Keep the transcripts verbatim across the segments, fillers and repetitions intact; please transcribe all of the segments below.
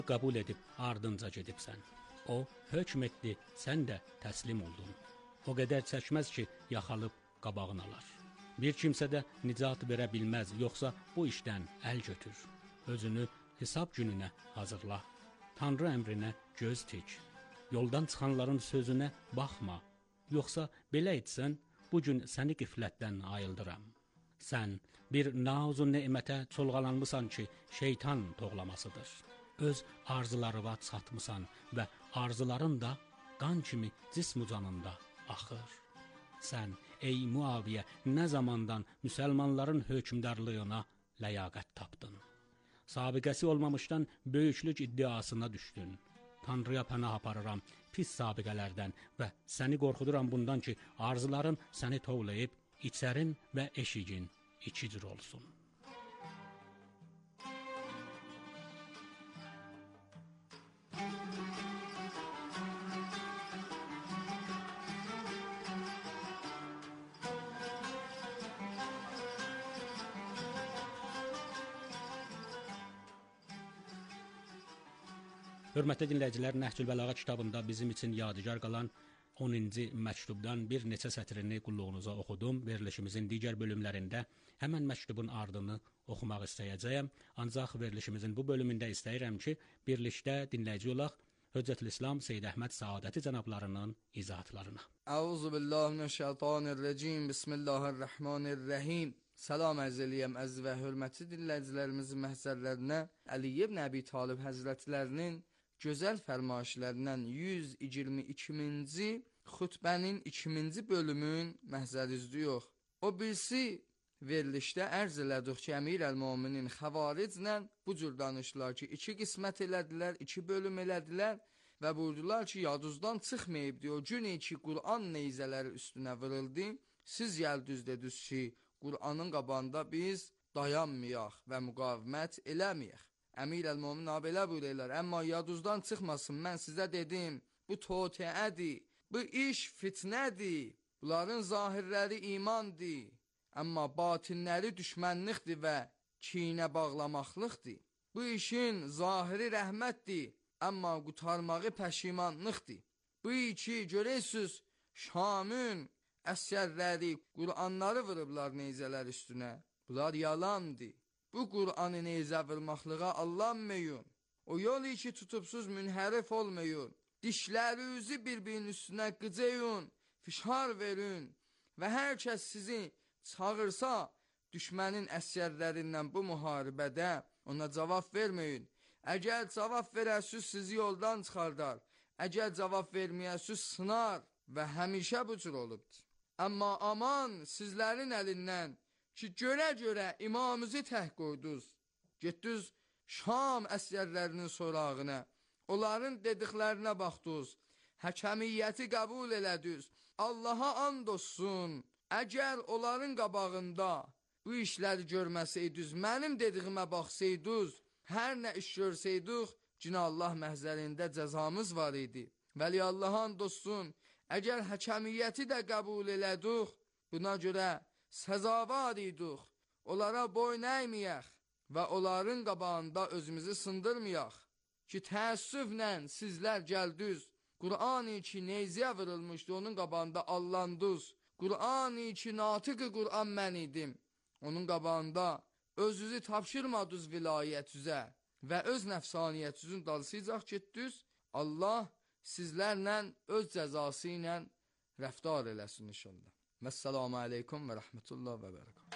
qəbul edib ardınca gedibsən. O hökm etdi, sən də təslim oldun. O qədər çəkməz ki, yaxalıb qabağını alar. Bir kimsə də nicat verə bilməz, yoxsa bu işdən əl götür. Özünü hesab gününə hazırla. Tanrı əmrinə göz tik. Yoldan çıxanların sözünə baxma. Yoxsa belə etsən, bugün səni qiflətdən ayıldıram. Sən bir nazu nemətə çolğalanmısan ki, şeytan toğlamasıdır. Öz arzularına çatmısan və arzuların da qan kimi cism ucanında axır. Sən, ey Muaviyə, nə zamandan müsəlmanların hökmdarlığına ləyaqət tapdın? Sabiqəsi olmamışdan böyüklük iddiasına düşdün. Tanrıya pənah aparıram pis sabiqələrdən və səni qorxuduram bundan ki, arzuların səni tovlayıb, içərin və eşigin iki cür olsun. Hörmətli dinləyicilər, Nəhcül Bəlağə kitabında bizim üçün yadigar qalan onuncu məktubdan bir neçə sətrini qulluğunuza oxudum. Verilişimizin digər bölümlərində həmən məktubun ardını oxumaq istəyəcəyəm. Ancaq verilişimizin bu bölümündə istəyirəm ki, birlikdə dinləyici olaq Höccətülislam Seyyid Əhməd Səadəti cənablarının izahatlarına. Əuzubillahimineşşeytanirracim. Bismillahirrahmanirrahim. Salam ərz eləyəm əziz və hörmətli dinləyicilərimizin məhzərlərinə Əli ibn Əbi Talib həzrətlərinin gözəl fərmayişlərindən yüz iyirmi ikinci xutbənin ikinci bölümün məhzərizdi yox. O birisi verilişdə ərz elədik ki, Əmir əl-Müminin xəvariclə bu cür danışdılar ki, iki qismət elədilər, iki bölüm elədilər və buyurdular ki, yadınızdan çıxmayıb diyor, gün iki Qur'an neyzələri üstünə vırıldı. Siz gəldiniz dediniz ki, Qur'anın qabağında biz dayanmayaq və müqavimət eləməyək. Əmir əl-Mömin belə buyururlar, amma yadınızdan çıxmasın, mən sizə dedim, bu toteədir, bu iş fitnədir, bunların zahirləri imandır, amma batinləri düşmənlikdir və kinə bağlamaqlıqdır. Bu işin zahiri rəhmətdir, amma qutarmağı pəşimanlıqdır. Bu iki görəysiniz, Şamın əsgərləri Qur'anları vırıblar neyzələr üstünə, bunlar yalandır. Bu Qur'anı neyzə vurmaqlığa allanmayın. O yol ki tutubsuz münhərif olmayın. Dişlərinizi bir-birinin üstünə qıcayın, fişar verin və hər kəs sizi çağırsa, düşmənin əsgərlərindən bu müharibədə ona cavab verməyin. Əgər cavab verəsiz, sizi yoldan çıxardar. Əgər cavab verməyəsiz, sınar və həmişə bu cür olubdur. Amma aman sizlərin əlindən ki, görə-görə imamımızı təh qoydunuz, getdiniz Şam əsgərlərinin sorağına, onların dediklərinə baxdınız, həkəmiyyəti qəbul elədiniz. Allaha and olsun, əgər onların qabağında bu işləri görməsəydiniz, mənim dediyimə baxsaydınız, hər nə iş görsəydik, Cina Allah məhzərində cəzamız var idi. Vəli Allaha and olsun, əgər həkəmiyyəti də qəbul elədik, buna görə səzavar idik, onlara boyun əyməyək və onların qabağında özümüzü sındırmayaq ki, təəssüflə sizlər gəldiniz, Qur'an-ı ki neyziyə vırılmışdı, onun qabağında allandınız, Qur'an-ı ki natiq-i Qur'an mən idim, onun qabağında özünüzü tapşırmadınız vilayətüzə və öz nəfsaniyyətinizin dalısıyacaq getdiniz. Allah sizlərlə öz cəzası ilə rəftar eləsin inşallah. Vəssalamu aleykum və rəhmətullah və bərəkət.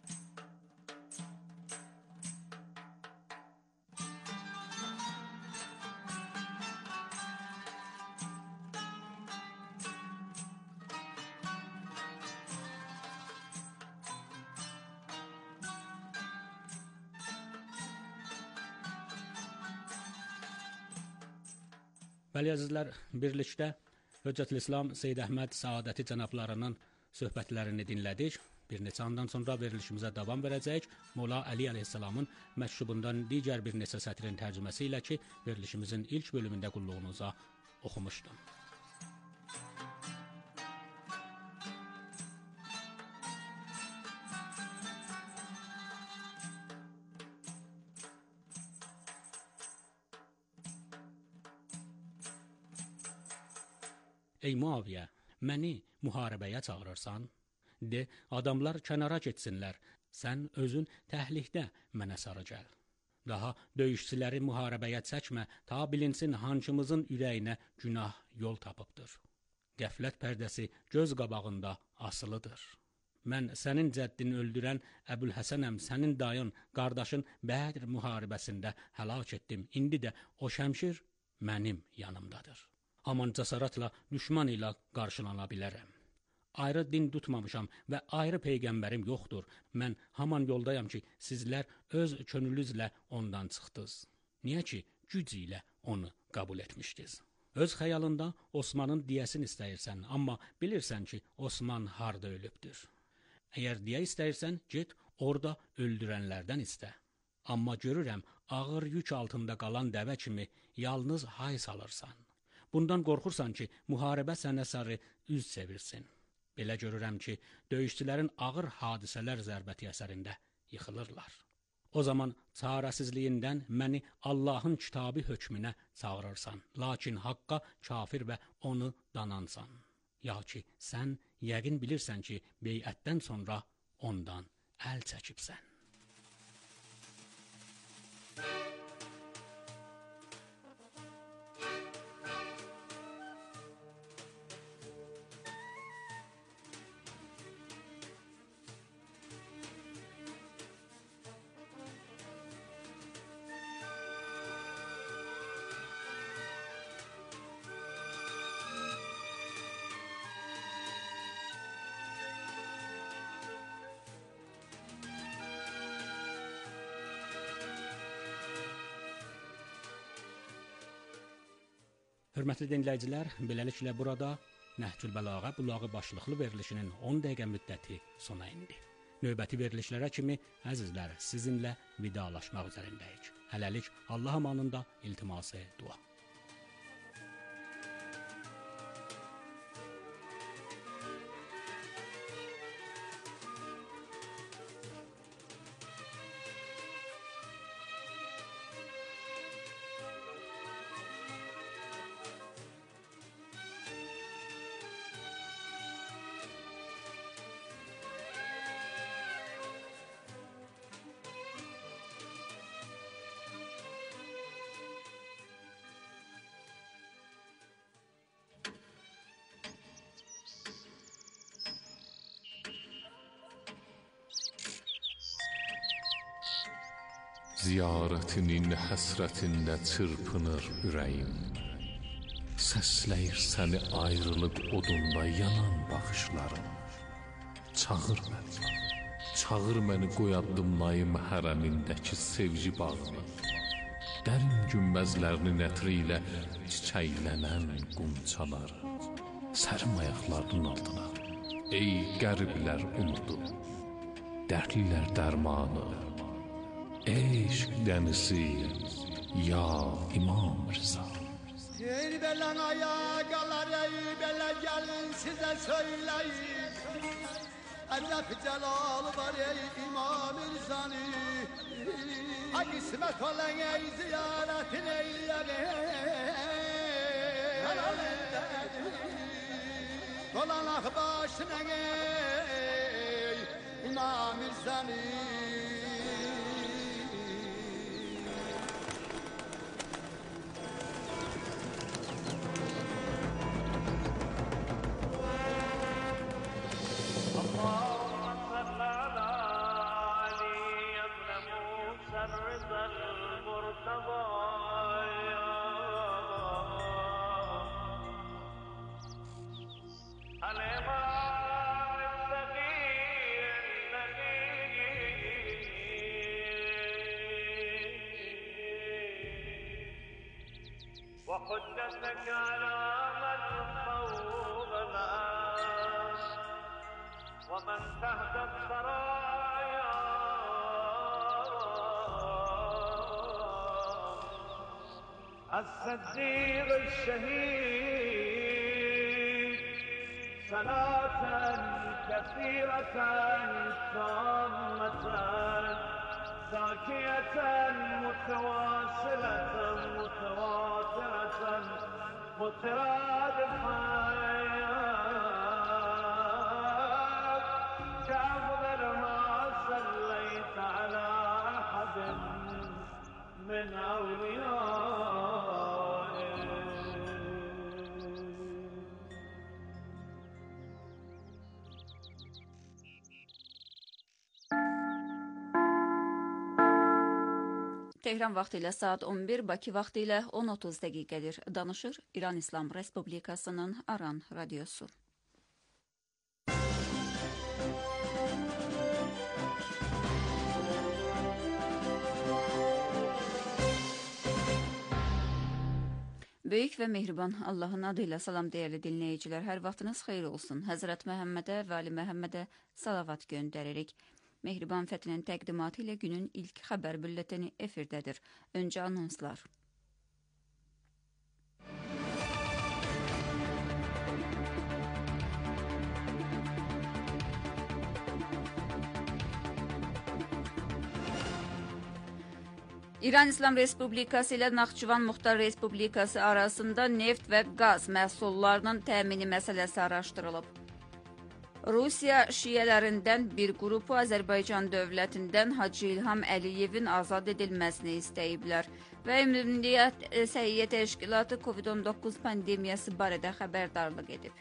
Bəli əzizlər, birlikdə Höccətülislam Seyyid Əhməd Səadəti cənablarının söhbətlərini dinlədik. Bir neçə andan sonra verilişimizə davam verəcək. Mola Əli əleyhissalamın məktubundan digər bir neçə sətrin tərcüməsi ilə ki, verilişimizin ilk bölümündə qulluğunuza oxumuşdum. ey Muaviyə, məni müharibəyə çağırırsan? De, adamlar kənara getsinlər, sən özün təhlikdə mənə sarı gəl. Daha döyüşçüləri müharibəyə çəkmə, ta bilinsin hancımızın ürəyinə günah yol tapıbdır. Qəflət pərdəsi göz qabağında asılıdır. Mən sənin cəddini öldürən Əbülhəsənəm, sənin dayın, qardaşın Bədr müharibəsində həlak etdim. İndi də o şəmşir mənim yanımdadır. Haman cəsarətlə düşman ilə qarşılana bilərəm. Ayrı din tutmamışam və ayrı peyğəmbərim yoxdur. Mən haman yoldayam ki, sizlər öz könlünüzlə ondan çıxdınız. Niyə ki, güc ilə onu qəbul etmişdiniz? Öz xəyalında Osmanın diyəsini istəyirsən, amma bilirsən ki, Osman harda ölübdür. Əgər diyə istəyirsən, get orada öldürənlərdən istə. Amma görürəm, ağır yük altında qalan dəvə kimi yalnız hay salırsan. Bundan qorxursan ki, müharibə sənə sarı üz çevirsin. Belə görürəm ki, döyüşçülərin ağır hadisələr zərbəti əsərində yıxılırlar. O zaman çarəsizliyindən məni Allahın kitabı hökmünə çağırırsan, lakin haqqa kafir və onu danansan. Ya ki, sən yəqin bilirsən ki, beyətdən sonra ondan əl çəkibsən. Hörmətli dinləyicilər, beləliklə burada Nəhcül Bəlağə bulağı başlıqlı verilişinin on dəqiqə müddəti sona indi. Növbəti verilişlərə kimi əzizlər sizinlə vidalaşmaq üzərindəyik. Hələlik Allah amanında iltiması dua. Ziyarətinin həsrətində çırpınır ürəyim. Səsləyir səni ayrılıq odunda yanan baxışlarım. Çağır məni, çağır məni qoy addımlayım hərəmindəki sevgi bağını. Dərin günbəzlərinin ətri ilə çiçəklənən qunçaları. Sərim ayaqlarının altına, ey qəriblər umudu, dərdlilər dərmanı. Eşq dənizi, ya İmam Rıza. Ey belən ayaqalar, ey belə gəlin sizə söyləyim. Əlləf cəlal var ey İmam Rızanı. Ay qismət olan ey ziyarətin eyləyək. Dolanaq başına ey İmam Rızanı. وحجتك على من فوق الأرض ومن تحت الثرايا الصديق الشهيد صلاة كثيرة تامة زاكية متواصلة متواترة مترادفة Tehran vaxtı ilə saat on bir, Bakı vaxtı ilə on otuz dəqiqədir. Danışır İran İslam Respublikasının Aran radiosu. Böyük və mehriban Allahın adıyla salam dəyərli dinləyicilər. Hər vaxtınız xeyir olsun. Həzrət Məhəmmədə və Ali Məhəmmədə salavat göndəririk. Mehriban Fətinin təqdimatı ilə günün ilk xəbər bülleteni efirdədir. Öncə anonslar. İran İslam Respublikası ilə Naxçıvan Muxtar Respublikası arasında neft və qaz məhsullarının təmini məsələsi araşdırılıb. Rusiya şiyələrindən bir qrupu Azərbaycan dövlətindən Hacı İlham Əliyevin azad edilməsini istəyiblər və Ümumdünya Səhiyyə Təşkilatı COVID on doqquz pandemiyası barədə xəbərdarlıq edib.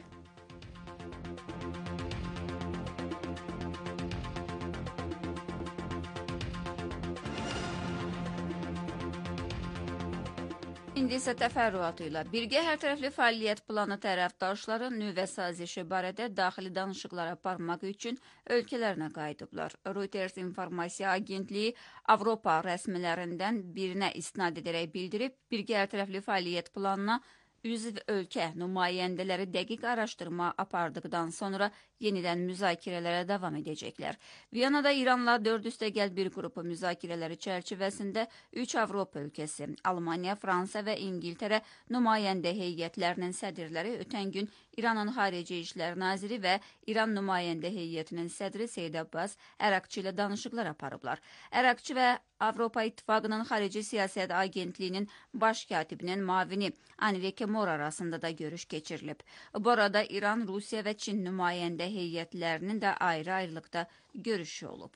İndi isə təfərrüatı ilə birgə hərtərəfli fəaliyyət planı tərəfdaşları nüvə sazişi barədə daxili danışıqlar aparmaq üçün ölkələrinə qayıdıblar. Reuters informasiya agentliyi Avropa rəsmilərindən birinə istinad edərək bildirib, birgə hərtərəfli fəaliyyət planına üzv ölkə nümayəndələri dəqiq araşdırma apardıqdan sonra yenidən müzakirələrə davam edəcəklər. Viyanada İranla dörd üstəgəl bir qrupu müzakirələri çərçivəsində üç Avropa ölkəsi, Almaniya, Fransa və İngiltərə nümayəndə heyətlərinin sədirləri ötən gün İranın Xarici İşlər Naziri və İran nümayəndə heyətinin sədri Seyyid Abbas Əraqçı ilə danışıqlar aparıblar. Əraqçı və Avropa İttifaqının Xarici Siyasət Agentliyinin baş katibinin mavini Anveke Mor arasında da görüş keçirilib. Bu arada İran, Rusiya və Çin nümayəndə heyətlərinin də ayrı-ayrılıqda görüşü olub.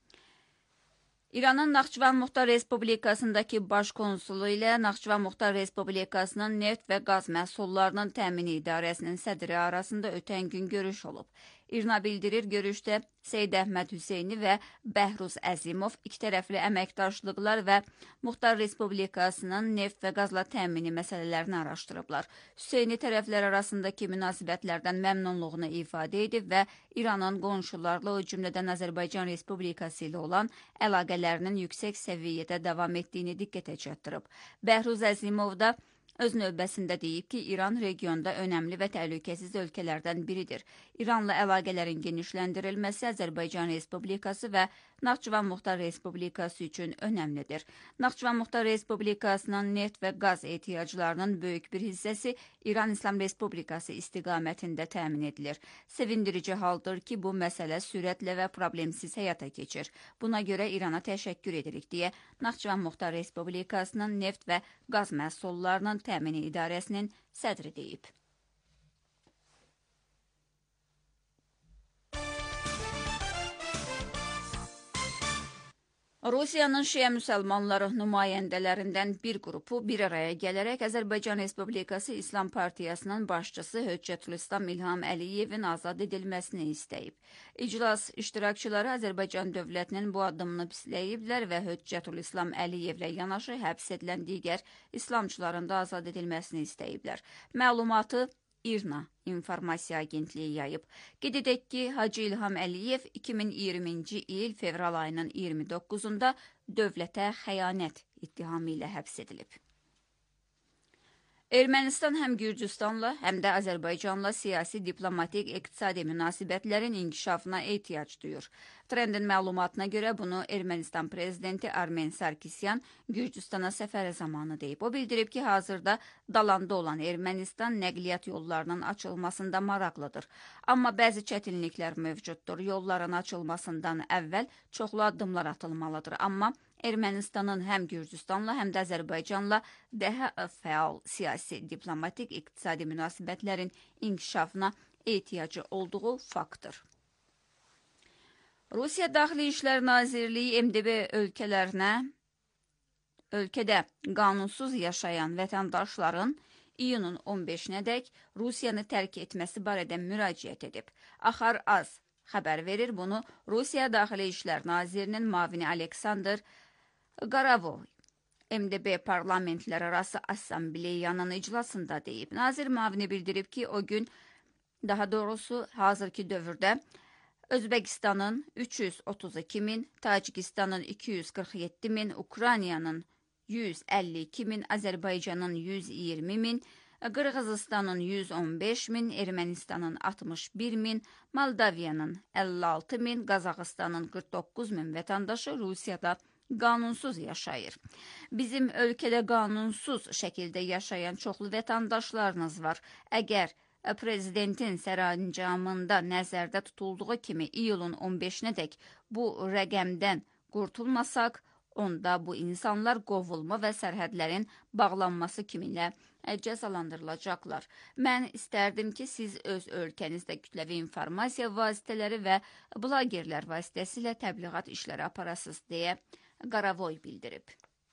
İranın Naxçıvan Muxtar Respublikasındakı baş konsulu ilə Naxçıvan Muxtar Respublikasının neft və qaz məhsullarının təmini idarəsinin sədri arasında ötən gün görüş olub. İRNA bildirir, görüşdə Seyyid Əhməd Hüseyni və Bəhruz Əzimov ikitərəfli əməkdaşlıqlar və Muxtar Respublikasının neft və qazla təmini məsələlərini araşdırıblar. Hüseyni tərəflər arasındakı münasibətlərdən məmnunluğunu ifadə edib və İranın qonşularla, o cümlədən Azərbaycan Respublikası ilə olan əlaqələrinin yüksək səviyyədə davam etdiyini diqqətə çatdırıb. Bəhruz Əzimov da öz növbəsində deyib ki, İran regionda önəmli və təhlükəsiz ölkələrdən biridir. İranla əlaqələrin genişləndirilməsi Azərbaycan Respublikası və Naxçıvan Muxtar Respublikası üçün önəmlidir. Naxçıvan Muxtar Respublikasının neft və qaz ehtiyaclarının böyük bir hissəsi İran İslam Respublikası istiqamətində təmin edilir. Sevindirici haldır ki, bu məsələ sürətlə və problemsiz həyata keçir. Buna görə İrana təşəkkür edirik, deyə Naxçıvan Muxtar Respublikasının neft və qaz məhsullarının təmini idarəsinin sədri deyib. Rusiyanın Şiə müsəlmanları nümayəndələrindən bir qrupu bir araya gələrək Azərbaycan Respublikası İslam Partiyasının başçısı Höccətülislam İlham Əliyevin azad edilməsini istəyib. İclas iştirakçıları Azərbaycan dövlətinin bu addımını pisləyiblər və Höccətülislam Əliyevlə yanaşı həbs edilən digər İslamçıların da azad edilməsini istəyiblər. Məlumatı İRNA informasiya agentliyi yayıb. Qeyd edək ki, Hacı İlham Əliyev iki min iyirminci il fevral ayının iyirmi doqquzunda dövlətə xəyanət ittihamı ilə həbs edilib. Ermənistan həm Gürcüstanla, həm də Azərbaycanla siyasi, diplomatik, iqtisadi münasibətlərin inkişafına ehtiyac duyur. Trendin məlumatına görə bunu Ermənistan prezidenti Armen Sarkisyan Gürcüstana səfəri zamanı deyib. O bildirib ki, hazırda dalanda olan Ermənistan nəqliyyat yollarının açılmasında maraqlıdır. Amma bəzi çətinliklər mövcuddur. Yolların açılmasından əvvəl çoxlu addımlar atılmalıdır. Amma Ermənistanın həm Gürcüstanla, həm də Azərbaycanla daha fəal siyasi, diplomatik, iqtisadi münasibətlərin inkişafına ehtiyacı olduğu faktdır. Rusiya Daxili İşlər Nazirliyi M D B ölkələrinə ölkədə qanunsuz yaşayan vətəndaşların iyunun on beşinədək Rusiyanı tərk etməsi barədə müraciət edib. Axar Az xəbər verir, bunu Rusiya Daxili İşlər Nazirinin mavini Aleksandr Qaravov M D B Parlamentlərarası Assambleyanın iclasında deyib. Nazir müavini bildirib ki, o gün, daha doğrusu hazırki dövrdə Özbekistanın üç yüz otuz iki min, Tacikistanın iki yüz qırx yeddi min, Ukraynanın yüz əlli iki min, Azərbaycanın yüz iyirmi min, Qırğızıstanın yüz on beş min, Ermənistanın altmış bir min, Moldaviyanın əlli altı min, Qazaxıstanın qırx doqquz min vətəndaşı Rusiyada qanunsuz yaşayır. Bizim ölkədə qanunsuz şəkildə yaşayan çoxlu vətəndaşlarınız var. Əgər Prezidentin sərəncamında nəzərdə tutulduğu kimi iyulun on beşinədək bu rəqəmdən qurtulmasaq, onda bu insanlar qovulma və sərhədlərin bağlanması kimi ilə cəzalandırılacaqlar. Mən istərdim ki, siz öz ölkənizdə kütləvi informasiya vasitələri və blogerlər vasitəsilə təbliğat işləri aparasınız, deyə Qaravoy bildirib.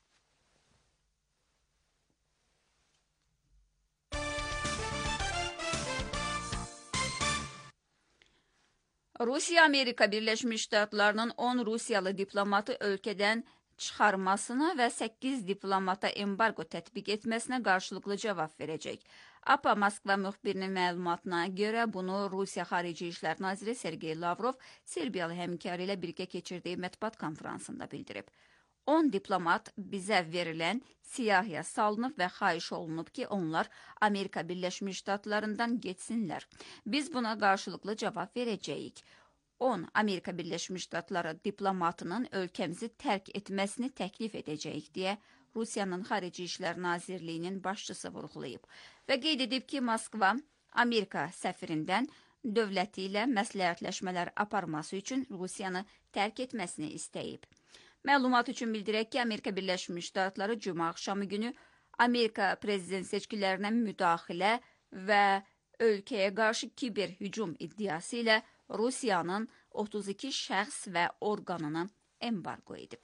Rusiya Amerika Birləşmiş Ştatlarının on Rusiyalı diplomatı ölkədən çıxarmasına və səkkiz diplomata embargo tətbiq etməsinə qarşılıqlı cavab verəcək. A P A Moskva müxbirinin məlumatına görə bunu Rusiya Xarici İşlər Naziri Sergey Lavrov Serbiyalı həmkarı ilə birgə keçirdiyi mətbuat konferansında bildirib. on diplomat bizə verilən siyahıya salınıb və xahiş olunub ki, onlar Amerika Birləşmiş Ştatlarından getsinlər. Biz buna qarşılıqlı cavab verəcəyik. on Amerika Birləşmiş Ştatları diplomatının ölkəmizi tərk etməsini təklif edəcəyik, deyə Rusiyanın Xarici İşlər Nazirliyinin başçısı vurğulayıb. Və qeyd edib ki, Moskva Amerika səfirindən dövləti ilə məsləhətləşmələr aparması üçün Rusiyanı tərk etməsini istəyib. Məlumat üçün bildirək ki, Amerika Birləşmiş Ştatları cümə axşamı günü Amerika prezident seçkilərinə müdaxilə və ölkəyə qarşı kiber hücum iddiası ilə Rusiyanın otuz iki şəxs və orqanını embargo edib.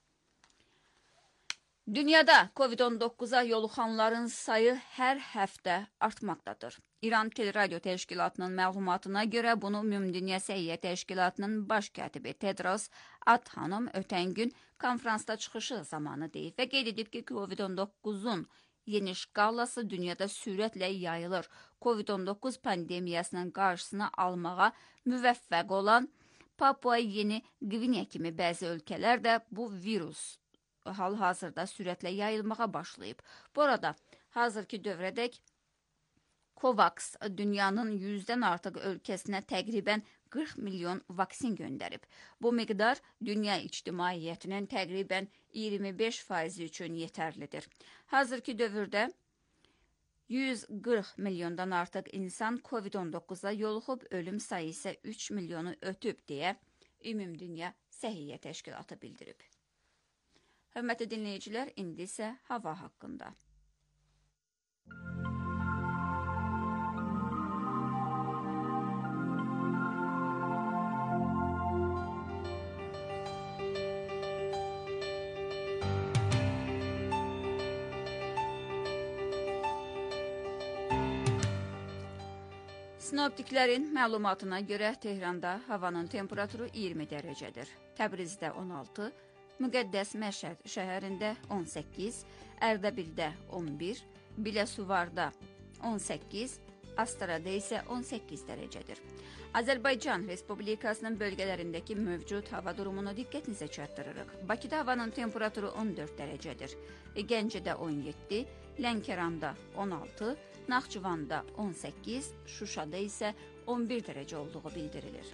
Dünyada COVID on doqquza yoluxanların sayı hər həftə artmaqdadır. İran Teleradio Təşkilatının məlumatına görə bunu Ümumdünya Səhiyyə Təşkilatının baş katibi Tedros Adhanom ötən gün konferansda çıxışı zamanı deyib və qeyd edib ki, COVID on doqquzun yeni şkalası dünyada sürətlə yayılır. COVID on doqquz pandemiyasının qarşısını almağa müvəffəq olan Papua Yeni Qvineya kimi bəzi ölkələr də bu virus hal-hazırda sürətlə yayılmağa başlayıb. Bu arada hazırki dövrədək COVAX dünyanın yüzdən artıq ölkəsinə təqribən qırx milyon vaksin göndərib. Bu miqdar dünya ictimaiyyətinin təqribən iyirmi beş faizi üçün yetərlidir. Hazırki dövrdə yüz qırx milyondan artıq insan COVID on doqquza yoluxub, ölüm sayı isə üç milyonu ötüb, deyə Ümumdünya Səhiyyə Təşkilatı bildirib. Hörmətli dinləyicilər, indi isə hava haqqında. Sinoptiklərin məlumatına görə Tehranda havanın temperaturu iyirmi dərəcədir. Təbrizdə on altı, Müqəddəs Məşəd şəhərində on səkkiz, Ərdəbildə on bir, Biləsuvarda on səkkiz, Astarada isə on səkkiz dərəcədir. Azərbaycan Respublikasının bölgələrindəki mövcud hava durumunu diqqətinizə çatdırırıq. Bakıda havanın temperaturu on dörd dərəcədir. Gəncədə on yeddi, Lənkəranda on altı, Naxçıvanda on səkkiz, Şuşada isə on bir dərəcə olduğu bildirilir.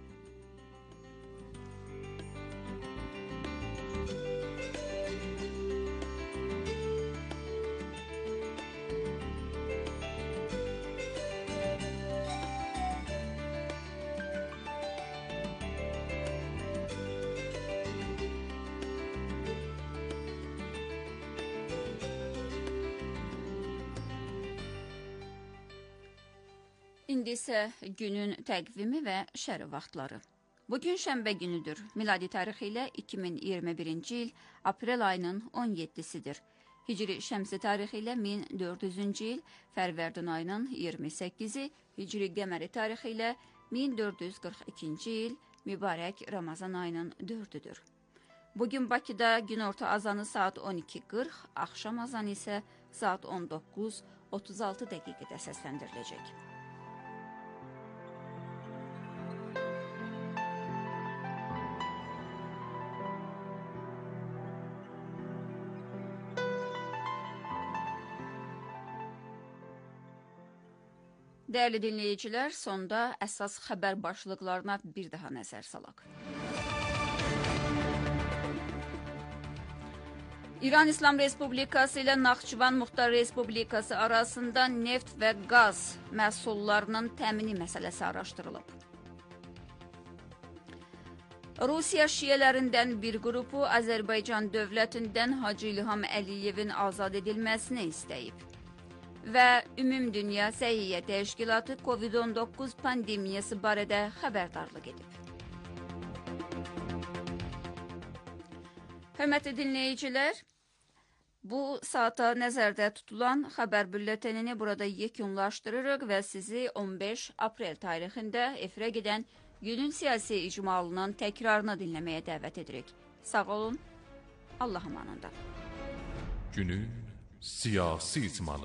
İndi isə günün təqvimi və şəri vaxtları. Bugün şənbə günüdür. Miladi tarixi ilə iki min iyirmi birinci il aprel ayının on yeddisidir. Hicri şəmsi tarixi ilə min dörd yüzüncü il Fərvərdin ayının iyirmi səkkizi, Hicri qəməri tarixi ilə min dörd yüz qırx ikinci il mübarək Ramazan ayının dördüdür. Bugün Bakıda günorta azanı saat on iki qırx, axşam azanı isə saat on doqquz otuz altı dəqiqədə səsləndiriləcək. Dəyərli dinləyicilər, sonda əsas xəbər başlıqlarına bir daha nəzər salaq. İran İslam Respublikası ilə Naxçıvan Muxtar Respublikası arasında neft və qaz məhsullarının təmini məsələsi araşdırılıb. Rusiya şiyələrindən bir qrupu Azərbaycan dövlətindən Hacı İlham Əliyevin azad edilməsini istəyib. Və Ümumdünya Səhiyyə Təşkilatı COVID on doqquz pandemiyası barədə xəbərdarlıq edib. Hörmətli dinləyicilər, bu saata nəzərdə tutulan xəbər bülletenini burada yekunlaşdırırıq və sizi on beş aprel tarixində efirə gedən günün siyasi icmalının təkrarını dinləməyə dəvət edirik. Sağ olun, Allah amanında. Günün siyasi icmalı.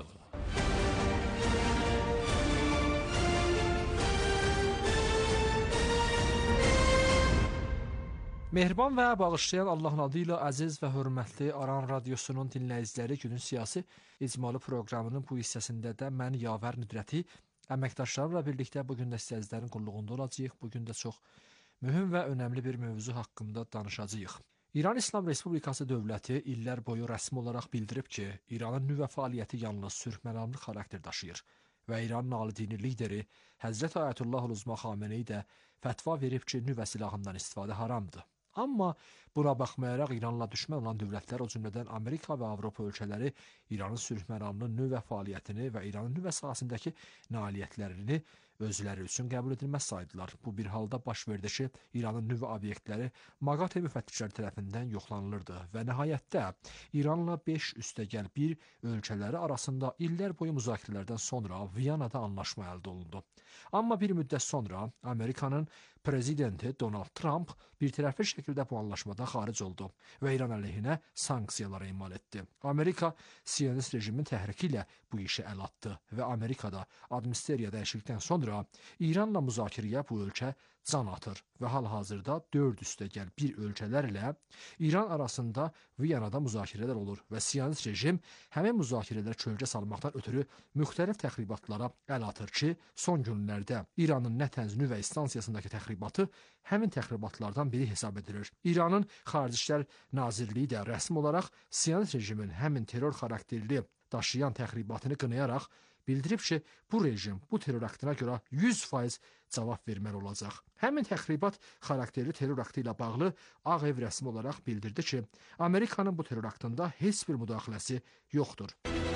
Mehriban və bağışlayan Allahın adı ilə əziz və hörmətli Aran Radiosunun dinləyiciləri, günün siyasi icmalı proqramının bu hissəsində də mən Yavər Nüdrəti əməkdaşlarımla birlikdə bugün də sizlərin qulluğunda olacağıq. Bugün də çox mühüm və önəmli bir mövzu haqqında danışacağıq. İran İslam Respublikası dövləti illər boyu rəsmi olaraq bildirib ki, İranın nüvə fəaliyyəti yalnız sülhməramlı xarakter daşıyır və İranın ali dini lideri Həzrət Ayətullah Uzma Xameneyi də fətva verib ki, nüvə silahından istifadə haramdır. Amma buna baxmayaraq İranla düşmən olan dövlətlər, o cümlədən Amerika və Avropa ölkələri İranın sülhməramlı nüvə fəaliyyətini və İranın nüvə sahəsindəki nailiyyətlərini özləri üçün qəbul edilməz saydılar. Bu bir halda baş verdi ki, İranın nüvə obyektləri MAGATE müfəttişləri tərəfindən yoxlanılırdı və nəhayətdə İranla beş üstəgəl bir ölkələri arasında illər boyu müzakirələrdən sonra Viyanada anlaşma əldə olundu. Amma bir müddət sonra Amerikanın prezidenti Donald Trump bir tərəfli şəkildə bu anlaşmadan xaric oldu və İran əleyhinə sanksiyalar emal etdi. Amerika Siyonist rejimin təhriki ilə bu işə əl atdı və Amerikada administrasiya dəyişiklikdən sonra İranla müzakirəyə bu ölkə can atır və hal-hazırda dörd üstəgəl bir ölkələrlə İran arasında Viyanada müzakirələr olur və Siyonist rejim həmin müzakirələrə kölgə salmaqdan ötürü müxtəlif təxribatlara əl atır ki, son günlərdə İranın Nətənz nüvə stansiyasındakı təxribatı həmin təxribatlardan biri hesab edilir. İranın Xarici İşlər Nazirliyi də rəsmi olaraq Siyonist rejimin həmin terror xarakterli daşıyan təxribatını qınayaraq bildirib ki, bu rejim bu terror aktına görə yüz faiz cavab verməli olacaq. Həmin təxribat xarakterli terror aktı ilə bağlı Ağ Ev rəsmi olaraq bildirdi ki, Amerikanın bu terror aktında heç bir müdaxiləsi yoxdur.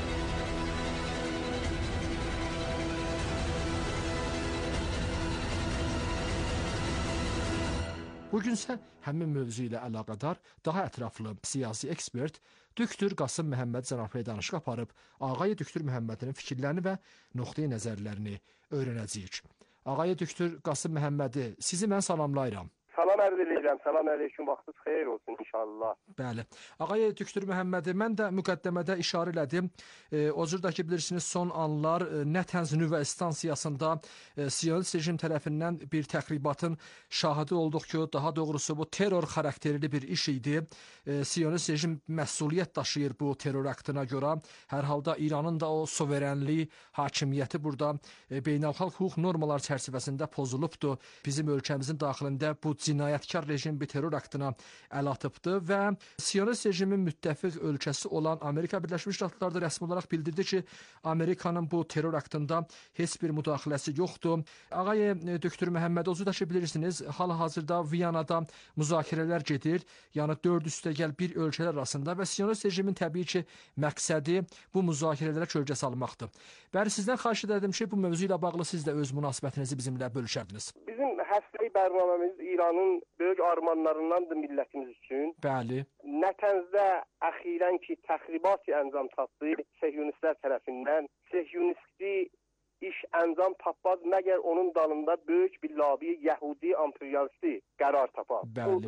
Bugünsə həmin mövzu ilə əlaqədar daha ətraflı siyasi ekspert Düktur Qasım Məhəmməd cənablıya danışıq aparıb, Ağay Düktur Məhəmmədin fikirlərini və nöqteyi nəzərlərini öyrənəcəyik. Ağay Düktur Qasım Məhəmmədi, sizi mən salamlayıram. Salam ərz edirəm, salam əleykum, vaxtınız xeyir olsun inşallah. Bəli. Ağay Düktur Məhəmmədi, mən də müqəddəmədə işarə elədim. E, o cürdə ki, bilirsiniz, son anlar e, Nətənz nüvə stansiyasında e, Siyonist rejim tərəfindən bir təxribatın şahidi olduq ki, daha doğrusu bu terror xarakterli bir iş idi. E, Siyonist rejim məsuliyyət daşıyır bu terror aktına görə. Hər halda İranın da o suverenliyi, hakimiyyəti burada e, beynəlxalq hüquq normalar çərçivəsində pozulubdur. Bizim ölkəmizin daxilində bu cinayətkar rejim bir terror aktına əl atıbdı və Siyonist rejimin müttəfiq ölkəsi olan Amerika Birləşmiş Ştatları da rəsmi olaraq bildirdi ki, Amerikanın bu terror aktında heç bir müdaxiləsi yoxdur. Ağay Düktur Məhəmməd, özü də ki, bilirsiniz, hal-hazırda Viyanada müzakirələr gedir, yəni dörd üstəgəl bir ölkələr arasında və Siyonist rejimin təbii ki, məqsədi bu müzakirələrə kölgə salmaqdır. Bəli, sizdən xahiş edirdim ki, bu mövzu ilə bağlı siz də öz münasibətinizi bizimlə bölüşərdiniz. Bizim həftəlik bərnaməmiz İranın böyük armanlarındandır millətimiz üçün. Bəli. Nətənzdə əxirən ki, təxribat əncam tapdı Sehyonistlər tərəfindən. Sehyonisti iş əncam tapmaz, məgər onun dalında böyük bir labi Yəhudi emperyalisti qərar tapar. Bəli.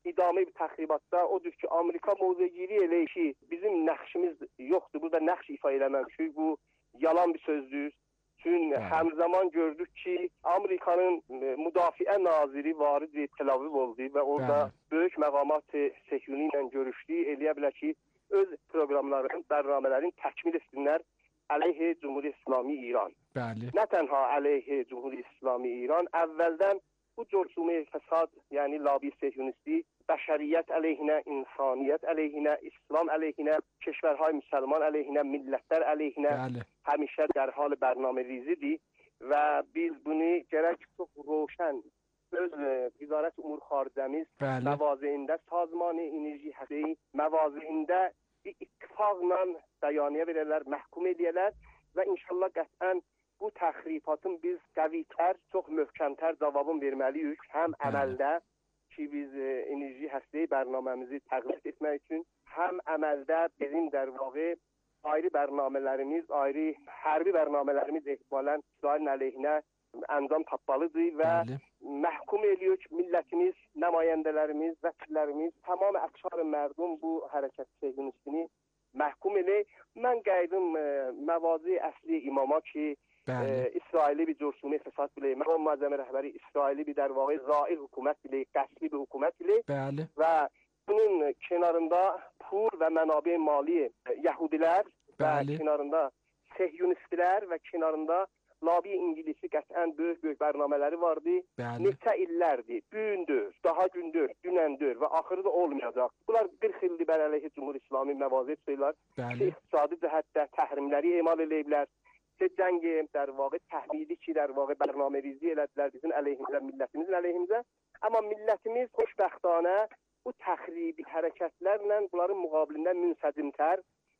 idame bir təxribatda odur ki, Amerika mövqegiri elə ki, bizim nəqşimiz yoxdur. Burada nəqş ifa eləməmişik. Bu yalan bir sözdür. Çünki həmzaman gördük ki, Amerikanın müdafiə naziri Varid Tel Aviv oldu və orada Bəli. böyük məqamat Sehyuni ilə görüşdü. Eləyə bilər ki, öz proqramlarının, bərnamələrini təkmil etsinlər əleyhə Cumhuriyyət İslami İran. Bəli. Nə tənha əleyhə Cumhuriyyət İslami İran, əvvəldən bu coşulma fəsad, yəni labi sehyunisti, bəşəriyyət əleyhinə, insaniyyət əleyhinə, İslam əleyhinə, keşvərhay müsəlman əleyhinə, millətlər əleyhinə Bəli. həmişə dərhal bərnamələrizidir və biz bunu gərək çox roşən öz Vizarət Umur Xaricəmiz məvazeyində, Sazman Enerji Həsəyi məvazeyində bir ittifaqla bəyaniyyə verərlər, məhkum edərlər və inşallah qətlən bu təxribatın biz qəvitər, çox möhkəmtər cavabın verməliyik. Həm əməldə ki, biz enerji həstəyi bərnaməmizi təqlid etmək üçün, həm əməldə bizim dərvağı ayrı bərnamələrimiz, ayrı hərbi bərnamələrimiz ehtimalən İsrailin əleyhinə əncam tapmalıdır və Bəli. məhkum edirik millətimiz, nümayəndələrimiz, vəkillərimiz, tamam əksar mərdum bu hərəkət sehyunistini məhkum edir. Mən qaydım məvazi əsli imama ki, Bəli. İsraili bir coşulma fəsad bilə, məqam müəzzəmi rəhbəri İsraili bir در واقع zail hökumət bilə, qəsbi bir hökumət bilə Bəli. və bunun kənarında pul və mənabə mali Yəhudilər Bəli. və kənarında sehyunistlər və kənarında labi İngilisi qətlən böyük-böyük bərnamələri vardı. Bəli. Neçə illərdir, gündür, daha gündür, dünəndür və axırı da olmayacaq. Bunlar qırx ildir bər əleyhə Cumhuriyyət İslami məvaziyyə sayırlar. İqtisadi cəhətdə təhrimləri emal ediblər. Ki, cəngi در واقع təhmidi ki, در واقع bərnamərizi elədilər bizim əleyhimizə, millətimizin əleyhimizə. Amma millətimiz xoşbəxtanə bu təxribi hərəkətlərlə bunların müqabilində münsəcimtər,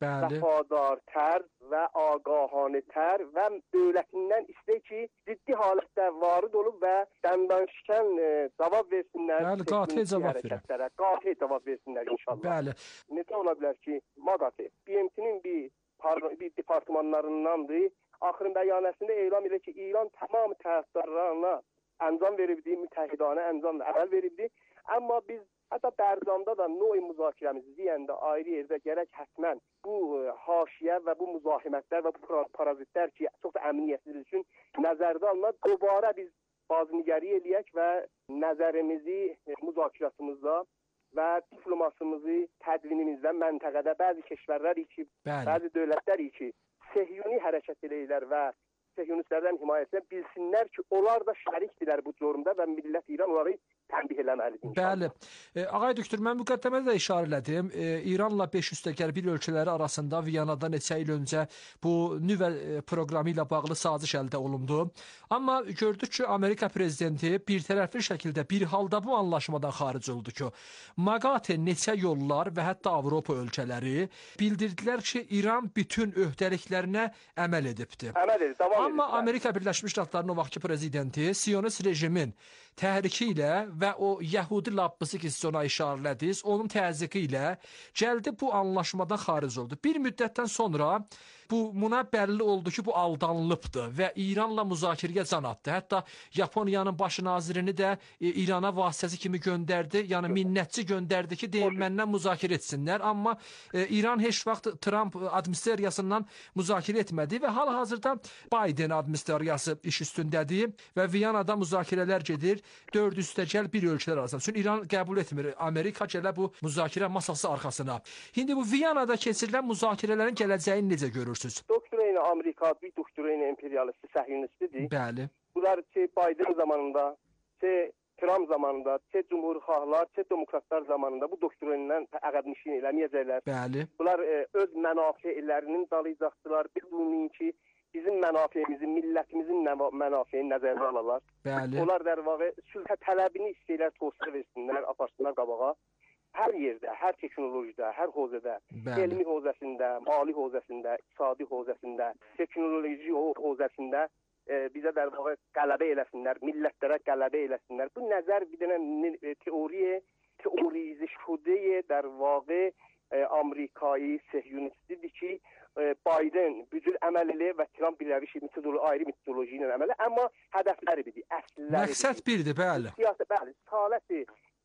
vəfadartər və ağahanətər və dövlətindən istəyir ki, ciddi halətdə varid olub və dəndanşikən cavab versinlər. Bəli, qat'i cavab verir. Qat'i cavab versinlər inşallah. Bəli. Necə ola bilər ki, MAGATE, B M T'nin bir, bir departmanlarındandır. Axırın bəyanəsində elan edir ki, İran tamam tərəfdarlarına əncam veribdi, mütəhidanə əncam əməl veribdi. Amma biz hətta Bərdamda da növ müzakirəmizi deyəndə ayrı yerdə gərək həttəmən bu haşiyə və bu müzahimətlər və bu parazitlər ki, çox da əmniyyətsiz üçün nəzərdə alınır. Dobara biz bazınigəri eləyək və nəzərimizi müzakirətimizdə və diplomasımızı tədvinimizdə məntəqədə bəzi keşvərlər ki, Bəli. bəzi dövlətlər ki, sehyuni hərəkət eləyirlər və sehyunistlərdən himayəsinə bilsinlər ki, onlar da şərikdirlər bu cürmdə və millət İran onları tənbih eləməlidir. Bəli. E, Ağay doktor, mən müqəddəmədə də işarə elədim. E, İranla beş üstəgəl bir ölkələri arasında Viyanada neçə il öncə bu nüvə proqramı ilə bağlı saziş əldə olundu. Amma gördük ki, Amerika prezidenti bir tərəfli şəkildə bir halda bu anlaşmadan xaric oldu ki, MAGATE neçə yollar və hətta Avropa ölkələri bildirdilər ki, İran bütün öhdəliklərinə əməl edibdir. Əməl edib, davam Amma Amerika Birləşmiş Ştatlarının o vaxtki prezidenti Siyonist rejimin təhriki ilə və o Yəhudi labbısı ki, siz ona işarələdiniz, onun təzyiqi ilə gəldi bu anlaşmadan xaric oldu. Bir müddətdən sonra bu buna bəlli oldu ki, bu aldanılıbdır və İranla müzakirəyə can atdı. Hətta Yaponiyanın baş nazirini də e, İrana vasitəsi kimi göndərdi. Yəni minnətçi göndərdi ki, deyin məndən müzakirə etsinlər. Amma e, İran heç vaxt Trump administrasiyasından müzakirə etmədi və hal-hazırda Biden administrasiyası iş üstündədir və Viyanada müzakirələr gedir. Dörd üstəgəl bir ölkələr arasında. Çünki İran qəbul etmir. Amerika gələ bu müzakirə masası arxasına. İndi bu Viyanada keçirilən müzakirələrin gələcəyini necə görürsünüz? Doktrina Amerika bir doktrina imperialisti, səhyunistidir. Bəli. Bunlar ki, Biden zamanında, ki, Trump zamanında, ki, cumhurxahlar, ki, demokratlar zamanında bu doktrindən əqədmişin eləməyəcəklər. Bəli. Bunlar e, öz mənafelərinin dalayacaqdılar. Biz bunu ki, bizim mənafeyimizin, millətimizin mənafeyini nəzərdə alırlar. Bəli. Onlar der vaxtı sülhə tələbini istəyirlər, tosiyə versinlər, aparsınlar qabağa. Hər yerdə, hər teknolojide, hər hozədə, Bəli. elmi hozəsində, mali hozəsində, iqtisadi hozəsində, teknoloji hozəsində e, bizə der vaxtı qələbə eləsinlər, millətlərə qələbə eləsinlər. Bu nəzər bir dənə teoriye, teorize şudeyə der vaxtı e, Amerikayı sehyunistidir ki, Biden bücür əməl eləyir və Trump birləvi şey, metodoloji, ayrı metodoloji ilə əməl eləyir. Amma hədəfləri bidir, əslləri Məqsəd birdir, bəli. Siyasət, bəli, saləti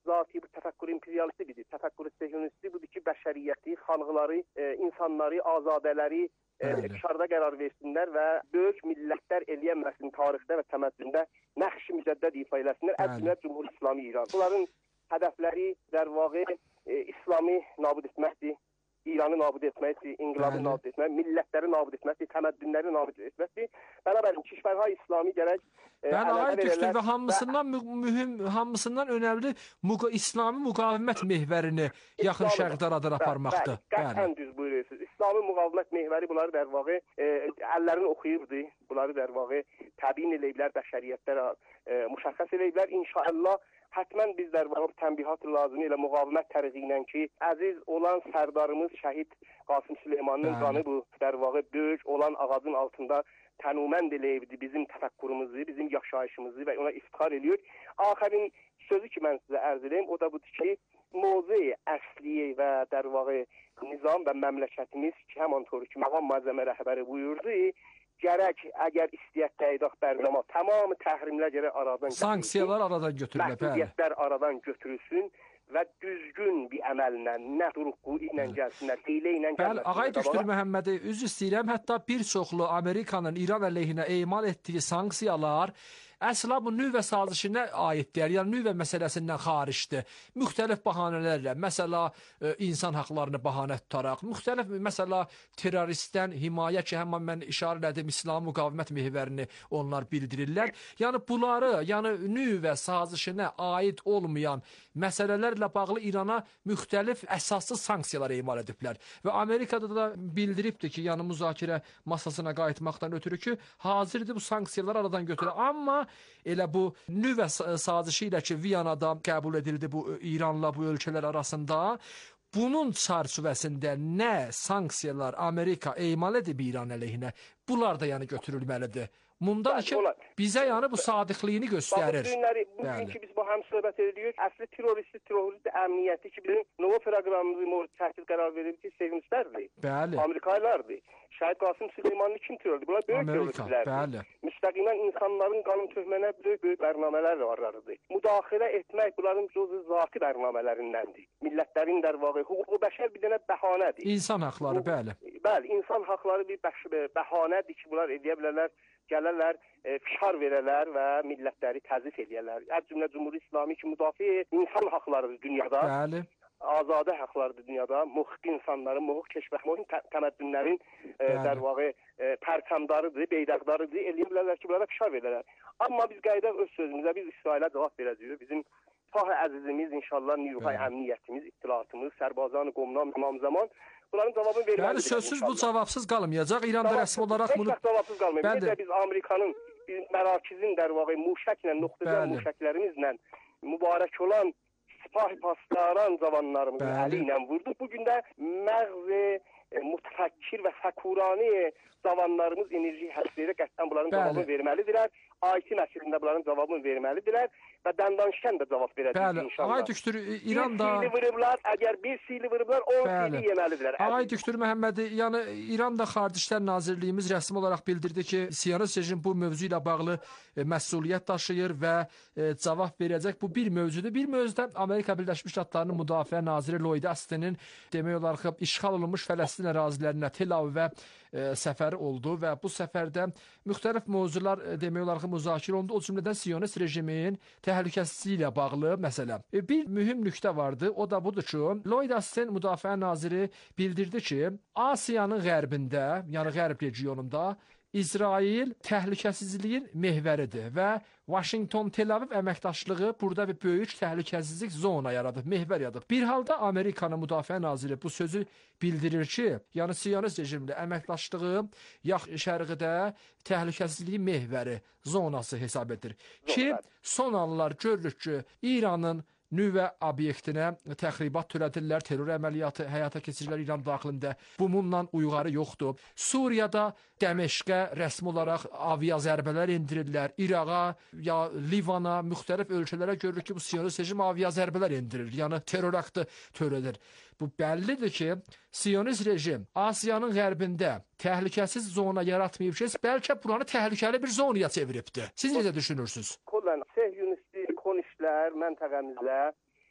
zati bu təfəkkür imperialisti bidir. Təfəkkür sehyonisti budur ki, bəşəriyyəti, xalqları, e, insanları, azadələri iqtisarda qərar versinlər və böyük millətlər eləyənməsin tarixdə və təməddündə nəxş-i mücəddəd ifa eləsinlər. Əl-Cümhuriyyət Cumhur İslami İran. Bunların hədəfləri dərvağı e, İslamı nabud etməkdir, İranı nabud etməkdir, inqilabı Bəli. nabud etməkdir, millətləri nabud etməkdir, təməddünləri nabud etməkdir. Bərabər kişvərha İslami gərək Bəli, ay düşdür və hamısından mü mühüm, hamısından önəmli müqa İslami müqavimət mehvərini yaxın şərqdə aradan aparmaqdır. Bəli, qətlən düz buyuruyorsunuz. İslami müqavimət mehvəri bunları dərvağı e, əllərini oxuyurdu, bunları dərvağı təbiin eləyiblər, bəşəriyyətlərə e, müşəxəs eləyiblər. İnşallah hətmən biz dərvağı tənbihat lazım ilə müqavimət təriqi ilə ki, əziz olan sərdarımız şəhid Qasım Süleymanın qanı bu dərvağı böyük olan ağacın altında tənumən eləyibdi bizim təfəkkürümüzü, bizim yaşayışımızı və ona iftixar ediyor. Axərin sözü ki, mən sizə ərz edeyim, o da budur ki, mövzu əsli və dərvağı nizam və məmləkətimiz ki, həman toru ki, məqam malzəmə rəhbəri buyurdu, gərək əgər istəyət təyidat bərnama tamamı təhrimlər gərək aradan götürülsün. Sanksiyalar aradan götürülür. Məhdudiyyətlər aradan götürülsün və düzgün bir əməllə, nə duruqu ilə gəlsinlər, hiylə ilə gəlsinlər. Bəli, Ağay Düşdür Məhəmmədi, üzr istəyirəm, hətta bir çoxlu Amerikanın İran əleyhinə emal etdiyi sanksiyalar əsla bu nüvə sazişinə aiddir, yəni nüvə məsələsindən xaricdir. Müxtəlif bahanələrlə, məsəla e, insan haqlarını bahanə tutaraq, müxtəlif, məsəla terroristdən himayə ki, həmən mən işarə elədim, İslam müqavimət mehvərini onlar bildirirlər. Yəni bunları, yəni nüvə sazişinə aid olmayan məsələlərlə bağlı İrana müxtəlif əsassız sanksiyalar emal ediblər. Və Amerikada da bildiribdir ki, yəni müzakirə masasına qayıtmaqdan ötürü ki, hazırdır bu sanksiyalar aradan götürür. Amma elə bu nüvə sazişi ilə ki, Viyanada qəbul edildi bu İranla bu ölkələr arasında, bunun çərçivəsində nə sanksiyalar Amerika emal edib İran əleyhinə, bunlar da yəni götürülməlidir. Bundan ki, bizə yəni bu sadiqliyini göstərir. Bugün ki, biz bu həm söhbət edirik, əsli teröristi, teröristi əmniyyəti ki, bizim nova proqramımızı təhdid qərar verir ki, sevinçlərdir. Bəli. Amerikalılardır. Şəhid Qasım Süleymanlı kim terördür? Bunlar böyük teröristlərdir. Bəli. Müstəqimən insanların qanun töhmənə böyük-böyük bərnamələr varlardır. Müdaxilə etmək bunların cüzü zati bərnamələrindəndir. Millətlərin dərvağı, hüquq-u bəşər bir dənə bəhanədir. İnsan haqları, bəli. Bəli, insan haqları bir bəhanədir ki, bunlar edə bilərlər, gələrlər, e, fişar verələr və millətləri təzif edərlər. Hər cümlə Cumhuriyet İslami ki, müdafiə insan haqlarıdır dünyada. Bəli. Azadə haqlarıdır dünyada. Muhq insanların, muhq keşvəh, muhq tə təməddünlərin e, dərvağı e, pərçəmdarıdır, beydaqdarıdır. Eləyə bilərlər ki, bunlara fişar verərlər. Amma biz qayda öz sözümüzə, biz İsrailə cavab verəcəyik. Bizim Fah əzizimiz, inşallah nüvə əmniyyətimiz, ittilatımız, Sərbazan-ı Qomran, İmam Zaman bunların cavabını verməlidir. Bəli, sözsüz bu cavabsız qalmayacaq. İranda rəsmi olaraq bunu... Heç cavabsız qalmayacaq. Biz, biz Amerikanın, biz Mərakizin dərvağı muşəklə, nöqtədən muşəklərimizlə mübarək olan sipah paslaran zamanlarımızın əli ilə vurduq. Bugün də məğzi, e, mütəfəkkir və fəkurani zamanlarımız enerji həsbləri qəsdən bunların cavabını verməlidirlər. I T məsələsində bunların cavabını verməlidirlər və danışkən də cavab verəcək inşallah. Ağay Düşdür, İranda... Bir sili vırıblar, əgər bir sili vırıblar, on sili yeməlidirlər. Ağay Düşdür Məhəmmədi, yəni İranda Xarici İşlər Nazirliyimiz rəsmi olaraq bildirdi ki, Siyonist rejim bu mövzu ilə bağlı e, məsuliyyət daşıyır və e, cavab verəcək. Bu bir mövzudur. Bir mövzuda Amerika Birləşmiş Ştatlarının Müdafiə Naziri Lloyd Austin'in demək olar ki, işğal olunmuş Fələstin ərazilərinə Tel Avivə e, səfəri oldu və bu səfərdə müxtəlif mövzular e, demək olar ki, müzakirə olundu. O cümlədən Siyonist rejimin təhlükəsizliyi ilə bağlı məsələ. E, bir mühüm nöqtə vardı. O da budur ki, Lloyd Austin Müdafiə Naziri bildirdi ki, Asiyanın qərbində, yəni Qərb regionunda İsrail təhlükəsizliyin mehvəridir və Washington-Tel Aviv əməkdaşlığı burada bir böyük təhlükəsizlik zona yaradıb, mehvər yaradıb. Bir halda Amerikanın Müdafiə Naziri bu sözü bildirir ki, yəni Siyonist rejimlə əməkdaşlığı yaxın şərqdə təhlükəsizliyin mehvəri zonası hesab edir. Ki, son anlar görürük ki, İranın nüvə obyektinə təxribat törədirlər, terror əməliyyatı həyata keçirirlər İran daxilində. Bununla uyğarı yoxdur. Suriyada Dəməşqə rəsmi olaraq avia zərbələr endirirlər. İraqa, ya Livana, müxtəlif ölkələrə görürük ki, bu Siyonist rejim avia zərbələr endirir. Yəni terror aktı törədir. Bu bəllidir ki, Siyonist rejim Asiyanın qərbində təhlükəsiz zona yaratmayıb ki, bəlkə buranı təhlükəli bir zonaya çeviribdir. Siz necə düşünürsünüz? Kolən, sehyunisti konişlər məntəqəmizdə